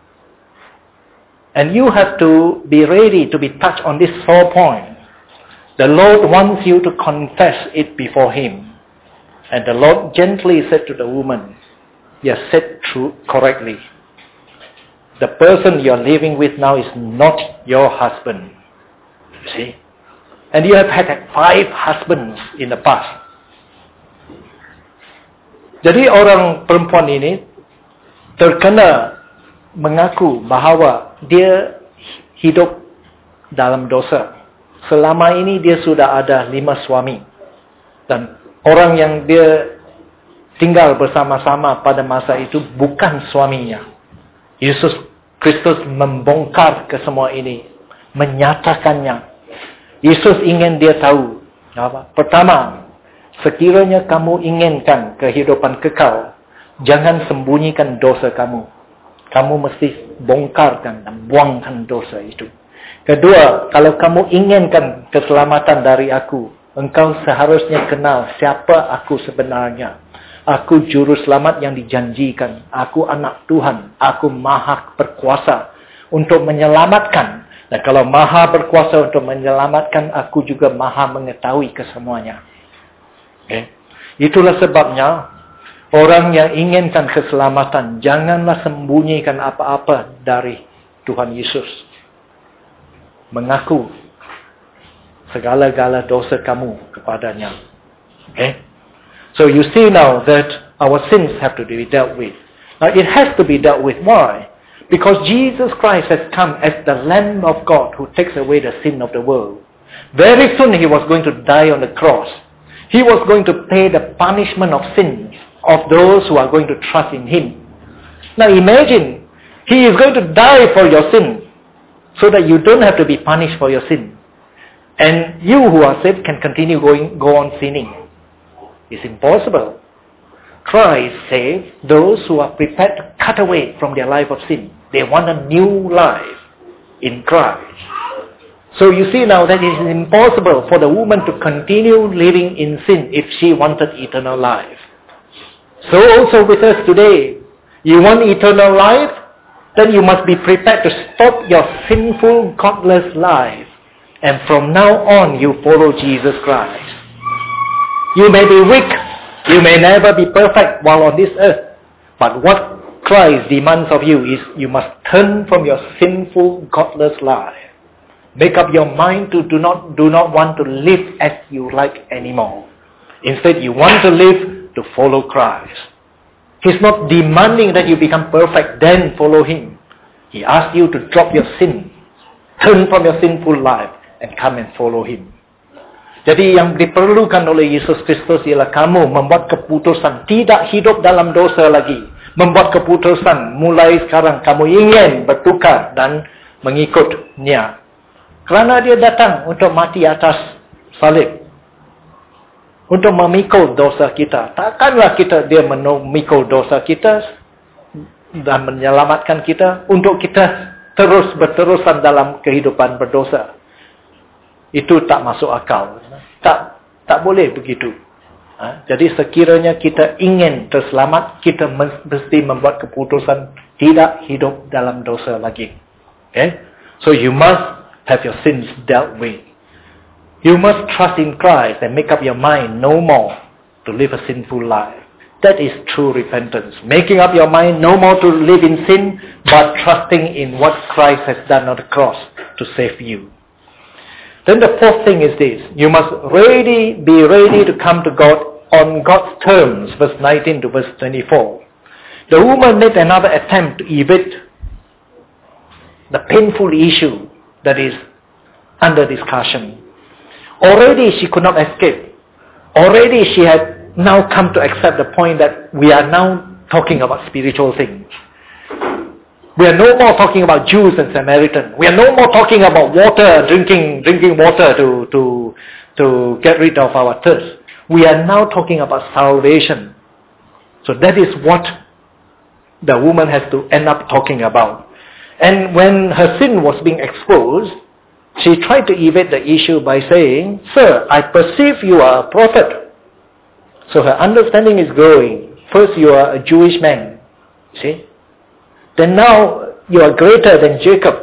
And you have to be ready to be touched on this sore point. The Lord wants you to confess it before Him. And the Lord gently said to the woman, you have said correctly. The person you are living with now is not your husband. You see? And you have had 5 husbands in the past. Jadi orang perempuan ini terkena mengaku bahawa dia hidup dalam dosa. Selama ini dia sudah ada 5 suami. Dan orang yang dia tinggal bersama-sama pada masa itu bukan suaminya. Yesus Kristus membongkar ke semua ini. Menyatakannya. Yesus ingin dia tahu. Apa? Pertama, sekiranya kamu inginkan kehidupan kekal, Jangan sembunyikan dosa kamu. Kamu mesti bongkarkan dan buangkan dosa itu. Kedua, kalau kamu inginkan keselamatan dari aku, engkau seharusnya kenal siapa aku sebenarnya. Aku juru selamat yang dijanjikan. Aku anak Tuhan. Aku maha berkuasa untuk menyelamatkan. Dan kalau maha berkuasa untuk menyelamatkan, aku juga maha mengetahui kesemuanya. Okay. Itulah sebabnya, orang yang inginkan keselamatan, janganlah sembunyikan apa-apa dari Tuhan Yesus. Mengaku segala-gala dosa kamu kepadanya. Okay? So you see now that our sins have to be dealt with. Now it has to be dealt with. Why? Because Jesus Christ has come as the Lamb of God who takes away the sin of the world. Very soon He was going to die on the cross. He was going to pay the punishment of sins of those who are going to trust in Him. Now imagine, He is going to die for your sin so that you don't have to be punished for your sin. And you who are saved can continue go on sinning. It's impossible. Christ saves those who are prepared to cut away from their life of sin. They want a new life in Christ. So you see now that it is impossible for the woman to continue living in sin if she wanted eternal life. So also with us today, you want eternal life? Then you must be prepared to stop your sinful, godless life. And from now on, you follow Jesus Christ. You may be weak. You may never be perfect while on this earth. But what Christ demands of you is you must turn from your sinful, godless life. Make up your mind to do not want to live as you like anymore. Instead, you want to live to follow Christ. He's not demanding that you become perfect, then follow Him. He asks you to drop your sin, turn from your sinful life, and come and follow Him. Jadi yang diperlukan oleh Yesus Kristus ialah kamu membuat keputusan tidak hidup dalam dosa lagi. Membuat keputusan mulai sekarang kamu ingin bertukar dan mengikutnya. Kerana Dia datang untuk mati atas salib. Untuk memikul dosa kita. Takkanlah Dia memikul dosa kita dan menyelamatkan kita untuk kita terus berterusan dalam kehidupan berdosa. Itu tak masuk akal. Tak boleh begitu. Jadi sekiranya kita ingin terselamat, kita mesti membuat keputusan tidak hidup dalam dosa lagi. Okay? So you must have your sins dealt with. You must trust in Christ and make up your mind no more to live a sinful life. That is true repentance. Making up your mind no more to live in sin, but trusting in what Christ has done on the cross to save you. Then the fourth thing is this. You must be ready to come to God on God's terms. Verse 19 to verse 24. The woman made another attempt to evade the painful issue that is under discussion. Already she could not escape. Already she had now come to accept the point that we are now talking about spiritual things. We are no more talking about Jews and Samaritans. We are no more talking about water, drinking water to get rid of our thirst. We are now talking about salvation. So that is what the woman has to end up talking about. And when her sin was being exposed, she tried to evade the issue by saying, "Sir, I perceive you are a prophet." So her understanding is growing. First, you are a Jewish man. See? Then now you are greater than Jacob.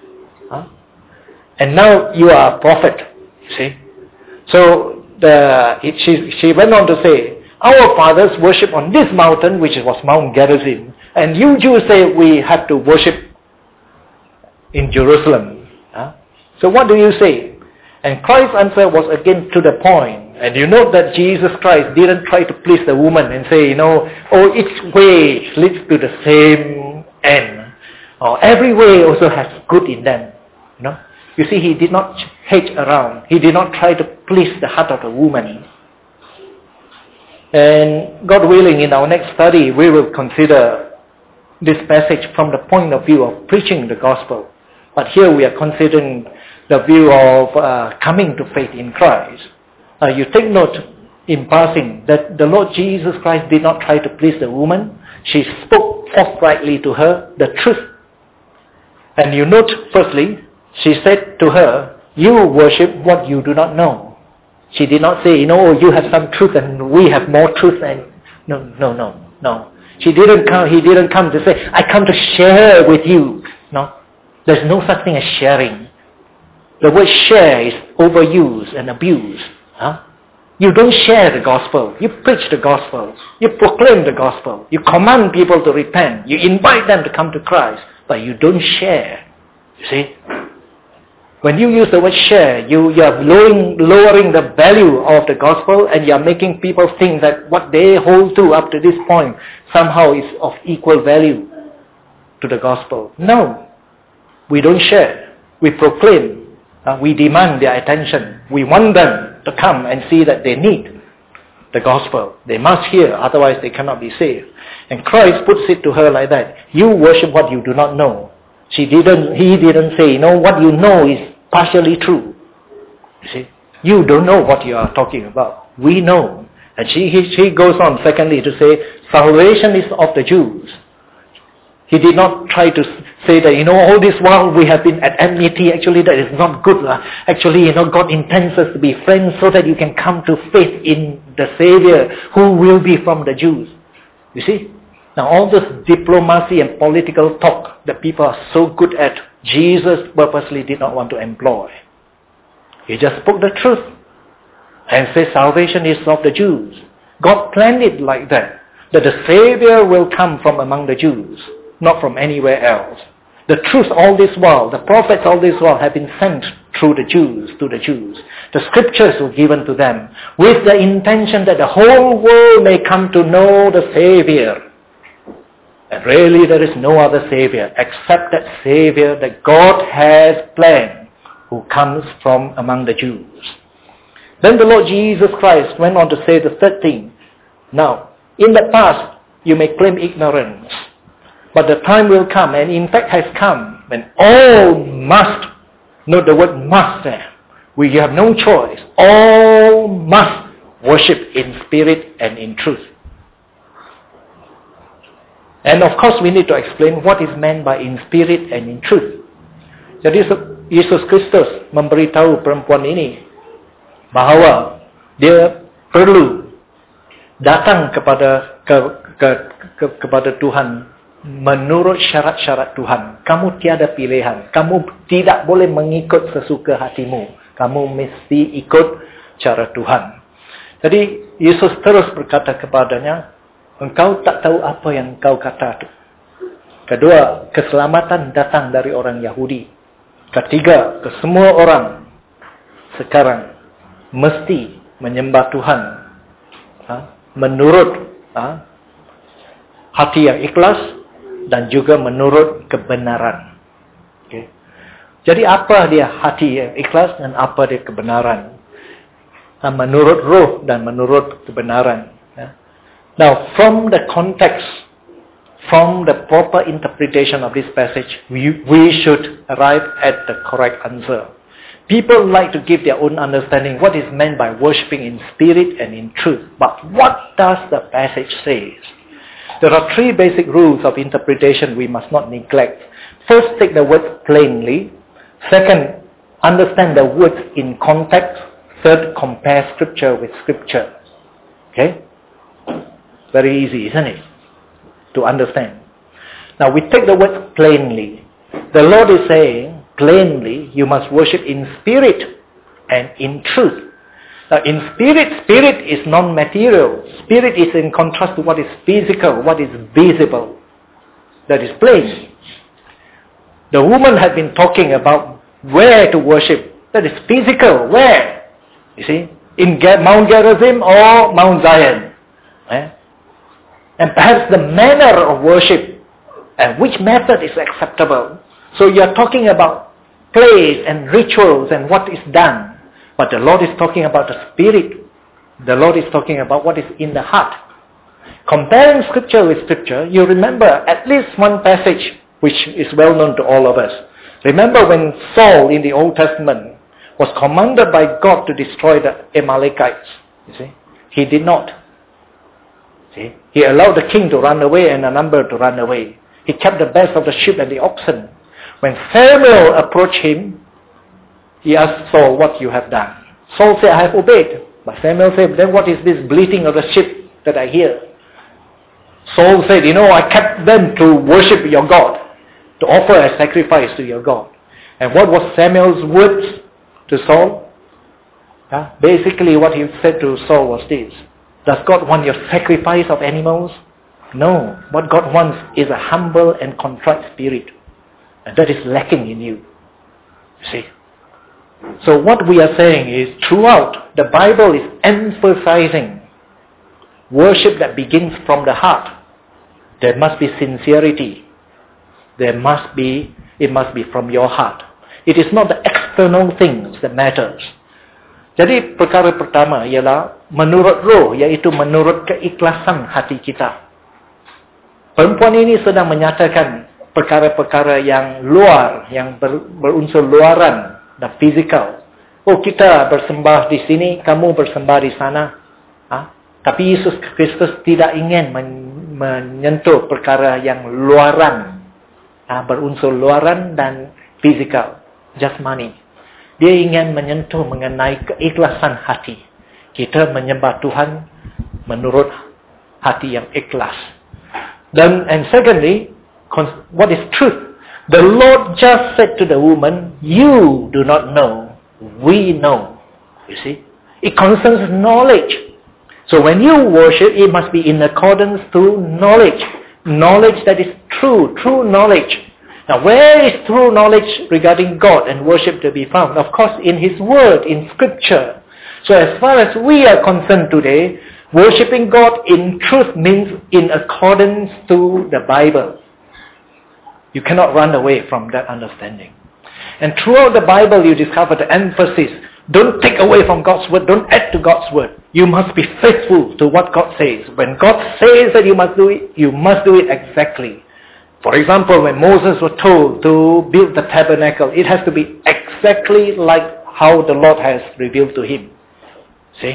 And now you are a prophet. See? So she went on to say, our fathers worship on this mountain, which was Mount Gerizim. And you Jews say we have to worship in Jerusalem. So what do you say? And Christ's answer was again to the point. And you know that Jesus Christ didn't try to please the woman and say, each way leads to the same end. Or every way also has good in them. You see, He did not hedge around. He did not try to please the heart of the woman. And God willing, in our next study, we will consider this passage from the point of view of preaching the gospel. But here we are considering the view of coming to faith in Christ. You take note in passing that the Lord Jesus Christ did not try to please the woman. She spoke forthrightly to her the truth. And you note, firstly, she said to her, you worship what you do not know. She did not say, you have some truth and we have more truth. And no. He didn't come to say, I come to share with you. No. There's no such thing as sharing. The word share is overused and abused. Huh? You don't share the gospel. You preach the gospel. You proclaim the gospel. You command people to repent. You invite them to come to Christ. But you don't share. You see? When you use the word share, you are lowering the value of the gospel, and you are making people think that what they hold to up to this point somehow is of equal value to the gospel. No. We don't share. We proclaim. We demand their attention. We want them to come and see that they need the gospel. They must hear, otherwise they cannot be saved. And Christ puts it to her like that. You worship what you do not know. He didn't say, what you know is partially true. You see, you don't know what you are talking about. We know. And she goes on, secondly, to say, salvation is of the Jews. He did not try to say that, all this while we have been at enmity. Actually, that is not good. Actually, God intends us to be friends so that you can come to faith in the Savior who will be from the Jews. You see? Now, all this diplomacy and political talk that people are so good at, Jesus purposely did not want to employ. He just spoke the truth and said salvation is of the Jews. God planned it like that the Savior will come from among the Jews, not from anywhere else. The truth all this while, the prophets all this while have been sent through the Jews to the Jews. The scriptures were given to them with the intention that the whole world may come to know the Savior. And really there is no other Savior except that Savior that God has planned, who comes from among the Jews. Then the Lord Jesus Christ went on to say the third thing. Now, in the past, you may claim ignorance, but the time will come, and in fact has come, when all must, note the word must there. We have no choice. All must worship in spirit and in truth. And of course we need to explain what is meant by in spirit and in truth. Jadi Yesus Kristus memberitahu perempuan ini bahawa dia perlu datang kepada Tuhan menurut syarat-syarat Tuhan. Kamu tiada pilihan. Kamu tidak boleh mengikut sesuka hatimu. Kamu mesti ikut cara Tuhan. Jadi Yesus terus berkata kepadanya, engkau tak tahu apa yang kau kata. Kedua, keselamatan datang dari orang Yahudi. Ketiga, kesemua orang sekarang mesti menyembah Tuhan menurut hati yang ikhlas dan juga menurut kebenaran. Okay. Jadi apa dia hati yang ikhlas dan apa dia kebenaran? Menurut roh dan menurut kebenaran. Now, from the context, from the proper interpretation of this passage, we should arrive at the correct answer. People like to give their own understanding what is meant by worshipping in spirit and in truth. But what does the passage say? There are three basic rules of interpretation we must not neglect. First, take the words plainly. Second, understand the words in context. Third, compare scripture with scripture. Okay? Very easy, isn't it? To understand. Now we take the word plainly. The Lord is saying, plainly, you must worship in spirit and in truth. Now in spirit is non-material. Spirit is in contrast to what is physical, what is visible. That is plain. The woman had been talking about where to worship. That is physical. Where? You see? In Mount Gerizim or Mount Zion. And perhaps the manner of worship and which method is acceptable. So you are talking about place and rituals and what is done. But the Lord is talking about the spirit. The Lord is talking about what is in the heart. Comparing scripture with scripture, you remember at least one passage which is well known to all of us. Remember when Saul in the Old Testament was commanded by God to destroy the Amalekites. You see? He did not. See? He allowed the king to run away and a number to run away. He kept the best of the sheep and the oxen. When Samuel approached him, he asked Saul, what you have done? Saul said, I have obeyed. But Samuel said, then what is this bleating of the sheep that I hear? Saul said, I kept them to worship your God, to offer a sacrifice to your God. And what was Samuel's words to Saul? Basically what he said to Saul was this: does God want your sacrifice of animals? No. What God wants is a humble and contrite spirit. And that is lacking in you. See? So what we are saying is, throughout, the Bible is emphasizing worship that begins from the heart. There must be sincerity. It must be from your heart. It is not the external things that matters. Jadi perkara pertama ialah menurut roh, iaitu menurut keikhlasan hati kita. Perempuan ini sedang menyatakan perkara-perkara yang luar, yang berunsur luaran dan fizikal. Oh, kita bersembah di sini, kamu bersembah di sana. Tapi Yesus Kristus tidak ingin menyentuh perkara yang luaran, berunsur luaran dan fizikal, jasmani. Dia ingin menyentuh mengenai keikhlasan hati. Kita menyembah Tuhan menurut hati yang ikhlas. And secondly, what is truth? The Lord just said to the woman, you do not know, we know. You see? It concerns knowledge. So when you worship, it must be in accordance to knowledge. Knowledge that is true knowledge. Now where is true knowledge regarding God and worship to be found? Of course in His Word, in Scripture. So as far as we are concerned today, worshipping God in truth means in accordance to the Bible. You cannot run away from that understanding. And throughout the Bible you discover the emphasis. Don't take away from God's Word. Don't add to God's Word. You must be faithful to what God says. When God says that you must do it, you must do it exactly. For example, when Moses was told to build the tabernacle, it has to be exactly like how the Lord has revealed to him. See?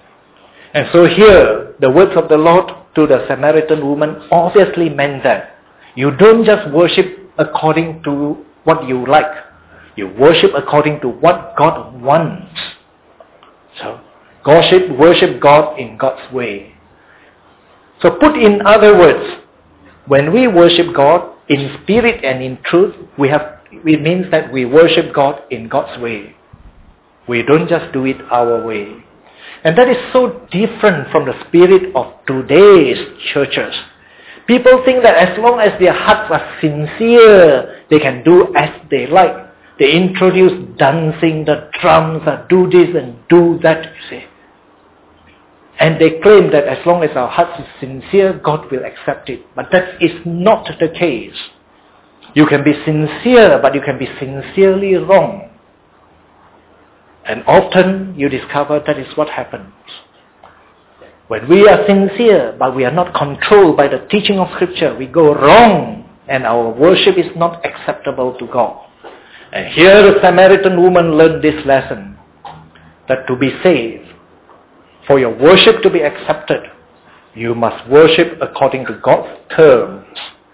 And so here, the words of the Lord to the Samaritan woman obviously meant that you don't just worship according to what you like. You worship according to what God wants. So, worship God in God's way. So put in other words, when we worship God in spirit and in truth, it means that we worship God in God's way. We don't just do it our way. And that is so different from the spirit of today's churches. People think that as long as their hearts are sincere, they can do as they like. They introduce dancing, the drums, do this and do that, you see. And they claim that as long as our heart is sincere, God will accept it. But that is not the case. You can be sincere, but you can be sincerely wrong. And often you discover that is what happens. When we are sincere, but we are not controlled by the teaching of Scripture, we go wrong, and our worship is not acceptable to God. And here the Samaritan woman learned this lesson, that to be saved, for your worship to be accepted, you must worship according to God's terms,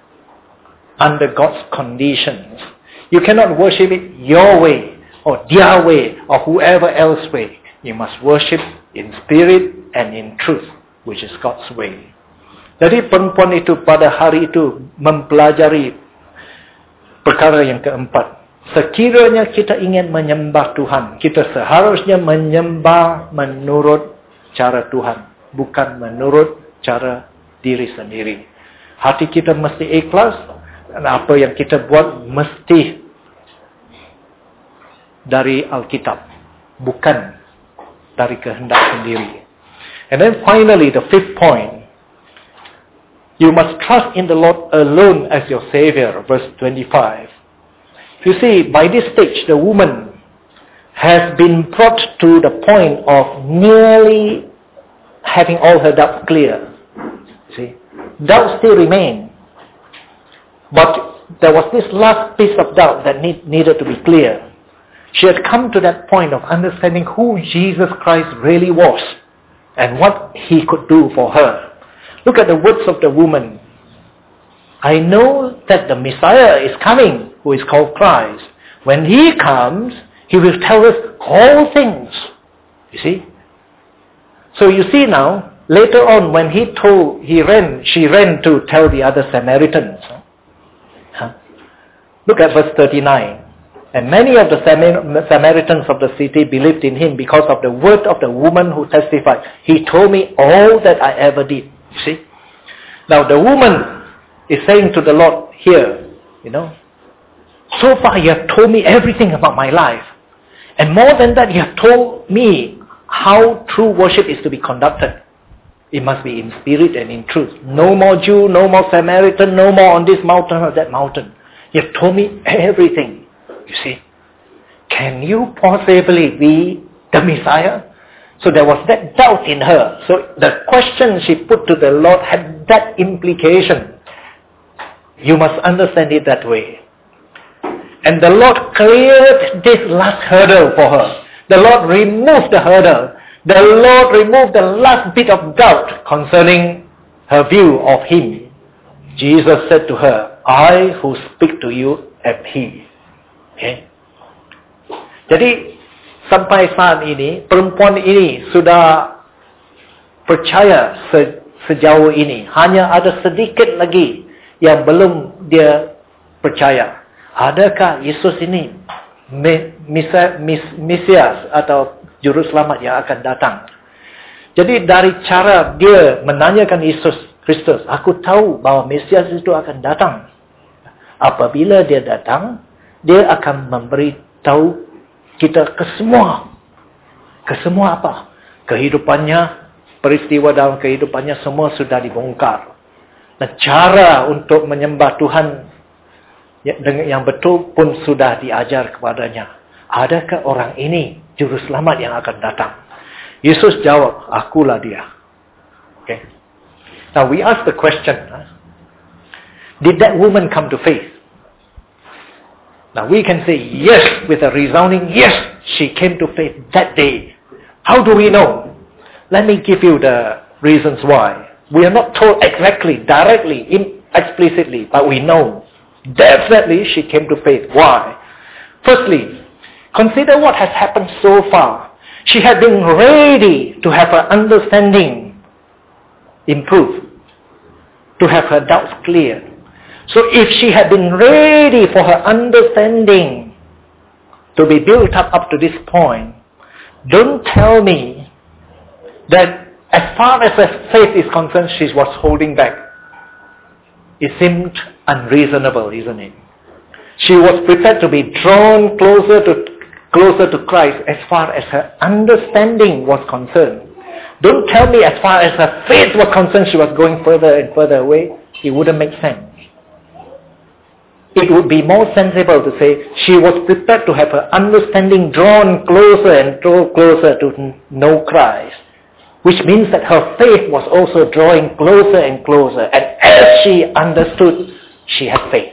under God's conditions. You cannot worship it your way, or their way, or whoever else's way. You must worship in spirit and in truth, which is God's way. Jadi perempuan itu pada hari itu mempelajari perkara yang keempat. Sekiranya kita ingin menyembah Tuhan, kita seharusnya menyembah menurut cara Tuhan, bukan menurut cara diri sendiri. Hati kita mesti ikhlas, dan apa yang kita buat mesti dari Alkitab, bukan dari kehendak sendiri. And then finally, the fifth point, you must trust in the Lord alone as your Savior, verse 25. You see, by this stage, the woman has been brought to the point of nearly having all her doubts clear. See, doubts still remain. But there was this last piece of doubt that needed to be clear. She had come to that point of understanding who Jesus Christ really was and what he could do for her. Look at the words of the woman. I know that the Messiah is coming, who is called Christ. When he comes, he will tell us all things. You see? So you see now, later on when she ran to tell the other Samaritans. Look at verse 39. And many of the Samaritans of the city believed in him because of the word of the woman who testified. He told me all that I ever did. You see? Now the woman is saying to the Lord here, so far you have told me everything about my life. And more than that, you have told me how true worship is to be conducted. It must be in spirit and in truth. No more Jew, no more Samaritan, no more on this mountain or that mountain. You have told me everything. You see, can you possibly be the Messiah? So there was that doubt in her. So the question she put to the Lord had that implication. You must understand it that way. And the Lord cleared this last hurdle for her. The Lord removed the hurdle. The Lord removed the last bit of doubt concerning her view of him. Jesus said to her, I who speak to you am he. Okay. Jadi sampai saat ini perempuan ini sudah percaya sejauh ini. Hanya ada sedikit lagi yang belum dia percaya. Adakah Yesus ini Mesias atau Juru Selamat yang akan datang? Jadi dari cara dia menanyakan Yesus Kristus, aku tahu bahwa Mesias itu akan datang. Apabila dia datang, dia akan memberitahu kita ke semua apa? Kehidupannya, peristiwa dalam kehidupannya semua sudah dibongkar. Dan cara untuk menyembah Tuhan yang betul pun sudah diajar kepadanya. Adakah orang ini Juru Selamat yang akan datang? Yesus jawab, akulah dia. Okay. Now we ask the question, did that woman come to faith? Now we can say yes with a resounding yes, she came to faith that day. How do we know? Let me give you the reasons why. We are not told exactly, directly, explicitly, but we know. Definitely she came to faith. Why? Firstly, consider what has happened so far. She had been ready to have her understanding improved, to have her doubts cleared. So if she had been ready for her understanding to be built up to this point, don't tell me that as far as her faith is concerned, she was holding back. It seemed unreasonable, isn't it? She was prepared to be drawn closer to Christ as far as her understanding was concerned. Don't tell me as far as her faith was concerned, she was going further and further away. It wouldn't make sense. It would be more sensible to say she was prepared to have her understanding drawn closer and closer to know Christ, which means that her faith was also drawing closer and closer. And as she understood, she had faith.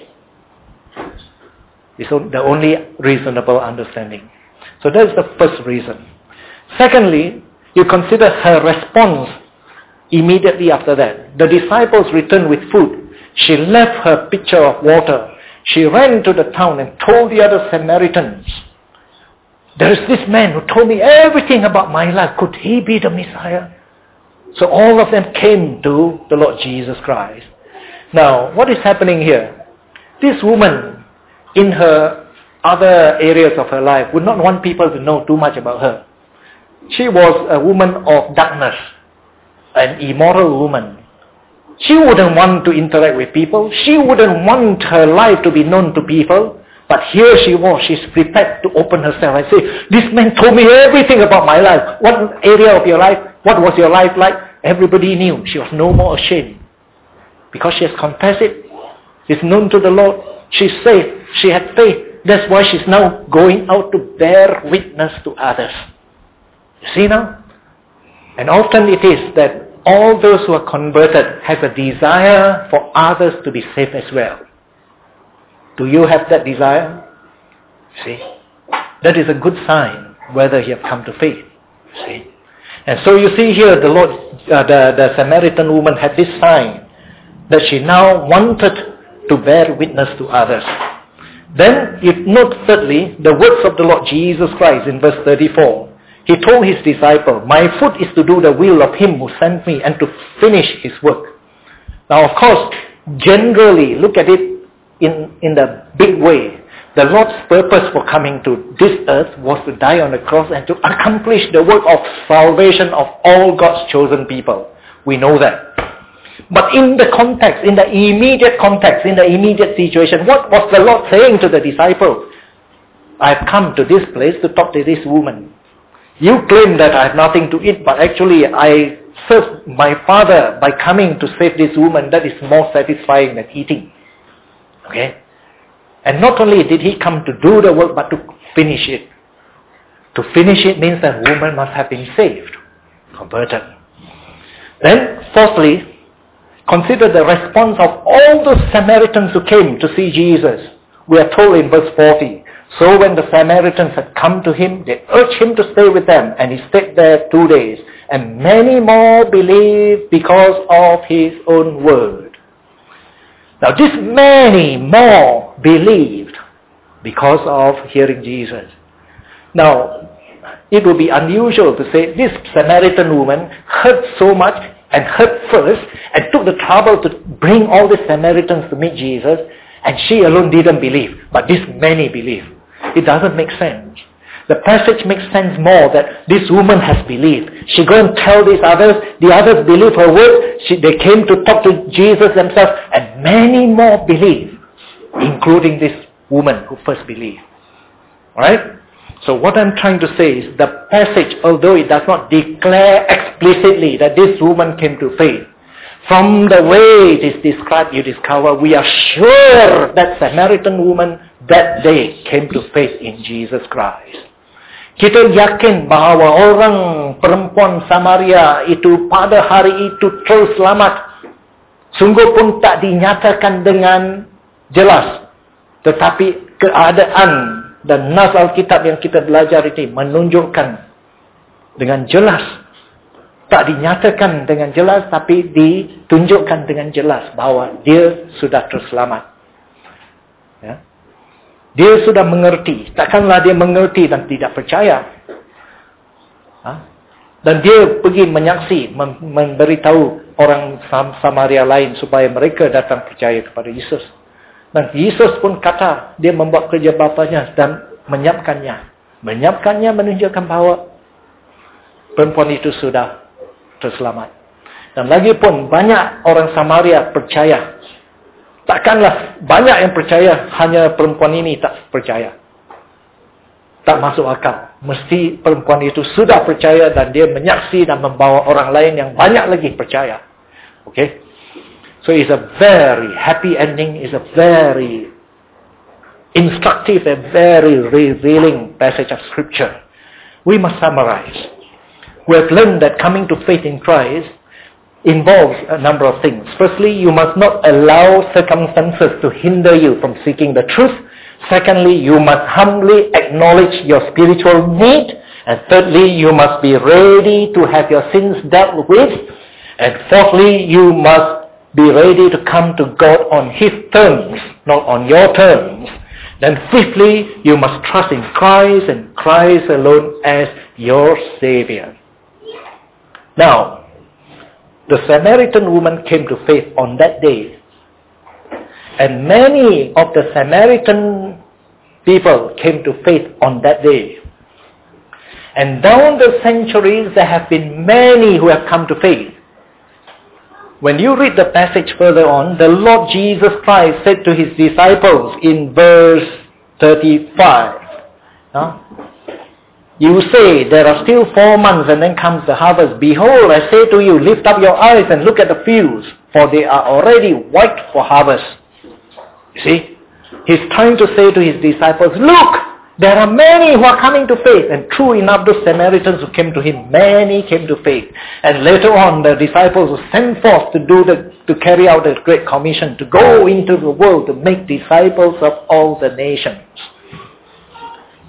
It's the only reasonable understanding. So that's the first reason. Secondly, you consider her response immediately after that. The disciples returned with food. She left her pitcher of water. She ran to the town and told the other Samaritans, there is this man who told me everything about my life. Could he be the Messiah? So all of them came to the Lord Jesus Christ. Now, what is happening here? This woman, in her other areas of her life, would not want people to know too much about her. She was a woman of darkness, an immoral woman. She wouldn't want to interact with people. She wouldn't want her life to be known to people. But here she was. She's prepared to open herself and say, this man told me everything about my life. What area of your life? What was your life like? Everybody knew. She was no more ashamed. Because she has confessed it. She's known to the Lord. She's safe. She had faith. That's why she's now going out to bear witness to others. You see now? And often it is that all those who are converted have a desire for others to be safe as well. Do you have that desire? See? That is a good sign whether you have come to faith. See? And so you see here the Samaritan woman had this sign that she now wanted to bear witness to others. Then, note thirdly, the words of the Lord Jesus Christ in verse 34. He told his disciple, my food is to do the will of him who sent me and to finish his work. Now, of course, generally, look at it in the big way. The Lord's purpose for coming to this earth was to die on the cross and to accomplish the work of salvation of all God's chosen people. We know that. But in the context, in the immediate context, in the immediate situation, what was the Lord saying to the disciples? I've come to this place to talk to this woman. You claim that I have nothing to eat, but actually I serve my Father by coming to save this woman. That is more satisfying than eating. Okay? And not only did he come to do the work, but to finish it. To finish it means that woman must have been saved, converted. Then, fourthly, consider the response of all the Samaritans who came to see Jesus. We are told in verse 40, so when the Samaritans had come to him, they urged him to stay with them, and he stayed there 2 days. And many more believed because of his own word. Now this many more believed because of hearing Jesus. Now, it would be unusual to say this Samaritan woman heard so much and heard first and took the trouble to bring all the Samaritans to meet Jesus, and she alone didn't believe, but this many believed. It doesn't make sense. The passage makes sense more that this woman has believed. She go and tell these others, the others believe her word, they came to talk to Jesus themselves, and many more believe, including this woman who first believed. Alright? So what I'm trying to say is the passage, although it does not declare explicitly that this woman came to faith, from the way it is described, you discover we are sure that Samaritan woman that day came to faith in Jesus Christ. Kita yakin bahawa orang perempuan Samaria itu pada hari itu terus selamat. Sungguh pun tak dinyatakan dengan jelas. Tetapi keadaan dan nas Alkitab yang kita belajar ini menunjukkan dengan jelas. Tak dinyatakan dengan jelas, tapi ditunjukkan dengan jelas bahawa dia sudah terselamat. Ya. Dia sudah mengerti. Takkanlah dia mengerti dan tidak percaya. Dan dia pergi menyaksi, memberitahu orang Samaria lain supaya mereka datang percaya kepada Yesus. Dan Yesus pun kata, dia membuat kerja Bapanya dan menyiapkannya. Menyiapkannya menunjukkan bahawa perempuan itu sudah terselamat. Dan lagi pun banyak orang Samaria percaya. Takkanlah banyak yang percaya, hanya perempuan ini tak percaya. Tak masuk akal. Mesti perempuan itu sudah percaya dan dia menyaksi dan membawa orang lain yang banyak lagi percaya. Okay? So it's a very happy ending, it's a very instructive and very revealing passage of Scripture. We must summarize. We have learned that coming to faith in Christ involves a number of things. Firstly, you must not allow circumstances to hinder you from seeking the truth. Secondly, you must humbly acknowledge your spiritual need. And thirdly, you must be ready to have your sins dealt with. And fourthly, you must be ready to come to God on His terms, not on your terms. Then fifthly, you must trust in Christ and Christ alone as your Savior. Now, the Samaritan woman came to faith on that day. And many of the Samaritan people came to faith on that day. And down the centuries, there have been many who have come to faith. When you read the passage further on, the Lord Jesus Christ said to His disciples in verse 35, you say, there are still 4 months and then comes the harvest. Behold, I say to you, lift up your eyes and look at the fields, for they are already white for harvest. You see, He's trying to say to His disciples, look, there are many who are coming to faith. And true enough, those Samaritans who came to Him, many came to faith. And later on, the disciples were sent forth to carry out the Great Commission, to go into the world to make disciples of all the nations.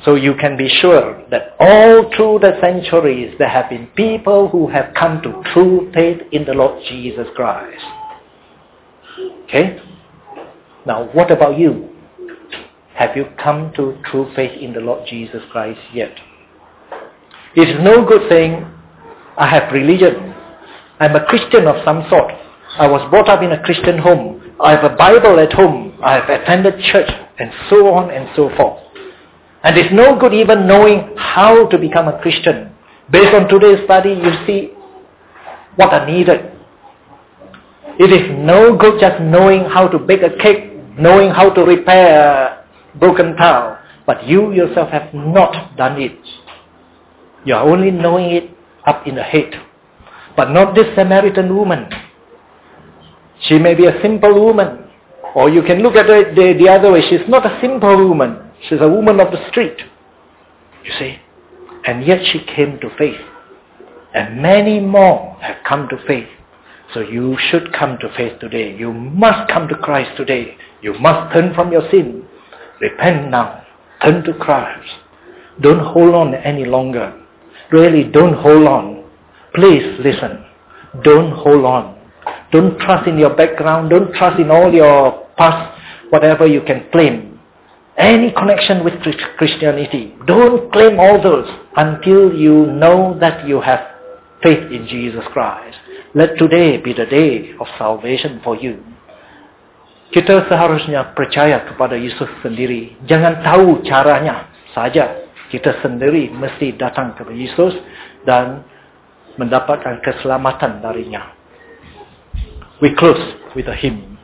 So you can be sure that all through the centuries there have been people who have come to true faith in the Lord Jesus Christ. Okay? Now what about you? Have you come to true faith in the Lord Jesus Christ yet? It is no good saying, I have religion. I'm a Christian of some sort. I was brought up in a Christian home. I have a Bible at home. I have attended church, and so on and so forth. And it's no good even knowing how to become a Christian. Based on today's study, you see what are needed. It is no good just knowing how to bake a cake, knowing how to repair a broken tile, but you yourself have not done it. You are only knowing it up in the head. But not this Samaritan woman. She may be a simple woman. Or you can look at it the other way. She's not a simple woman. She's a woman of the street. You see? And yet she came to faith. And many more have come to faith. So you should come to faith today. You must come to Christ today. You must turn from your sin. Repent now. Turn to Christ. Don't hold on any longer. Really, don't hold on. Please listen. Don't hold on. Don't trust in your background. Don't trust in all your past, whatever you can claim. Any connection with Christianity. Don't claim all those until you know that you have faith in Jesus Christ. Let today be the day of salvation for you. Kita seharusnya percaya kepada Yesus sendiri. Jangan tahu caranya saja. Kita sendiri mesti datang kepada Yesus dan mendapatkan keselamatan darinya. We close with a hymn.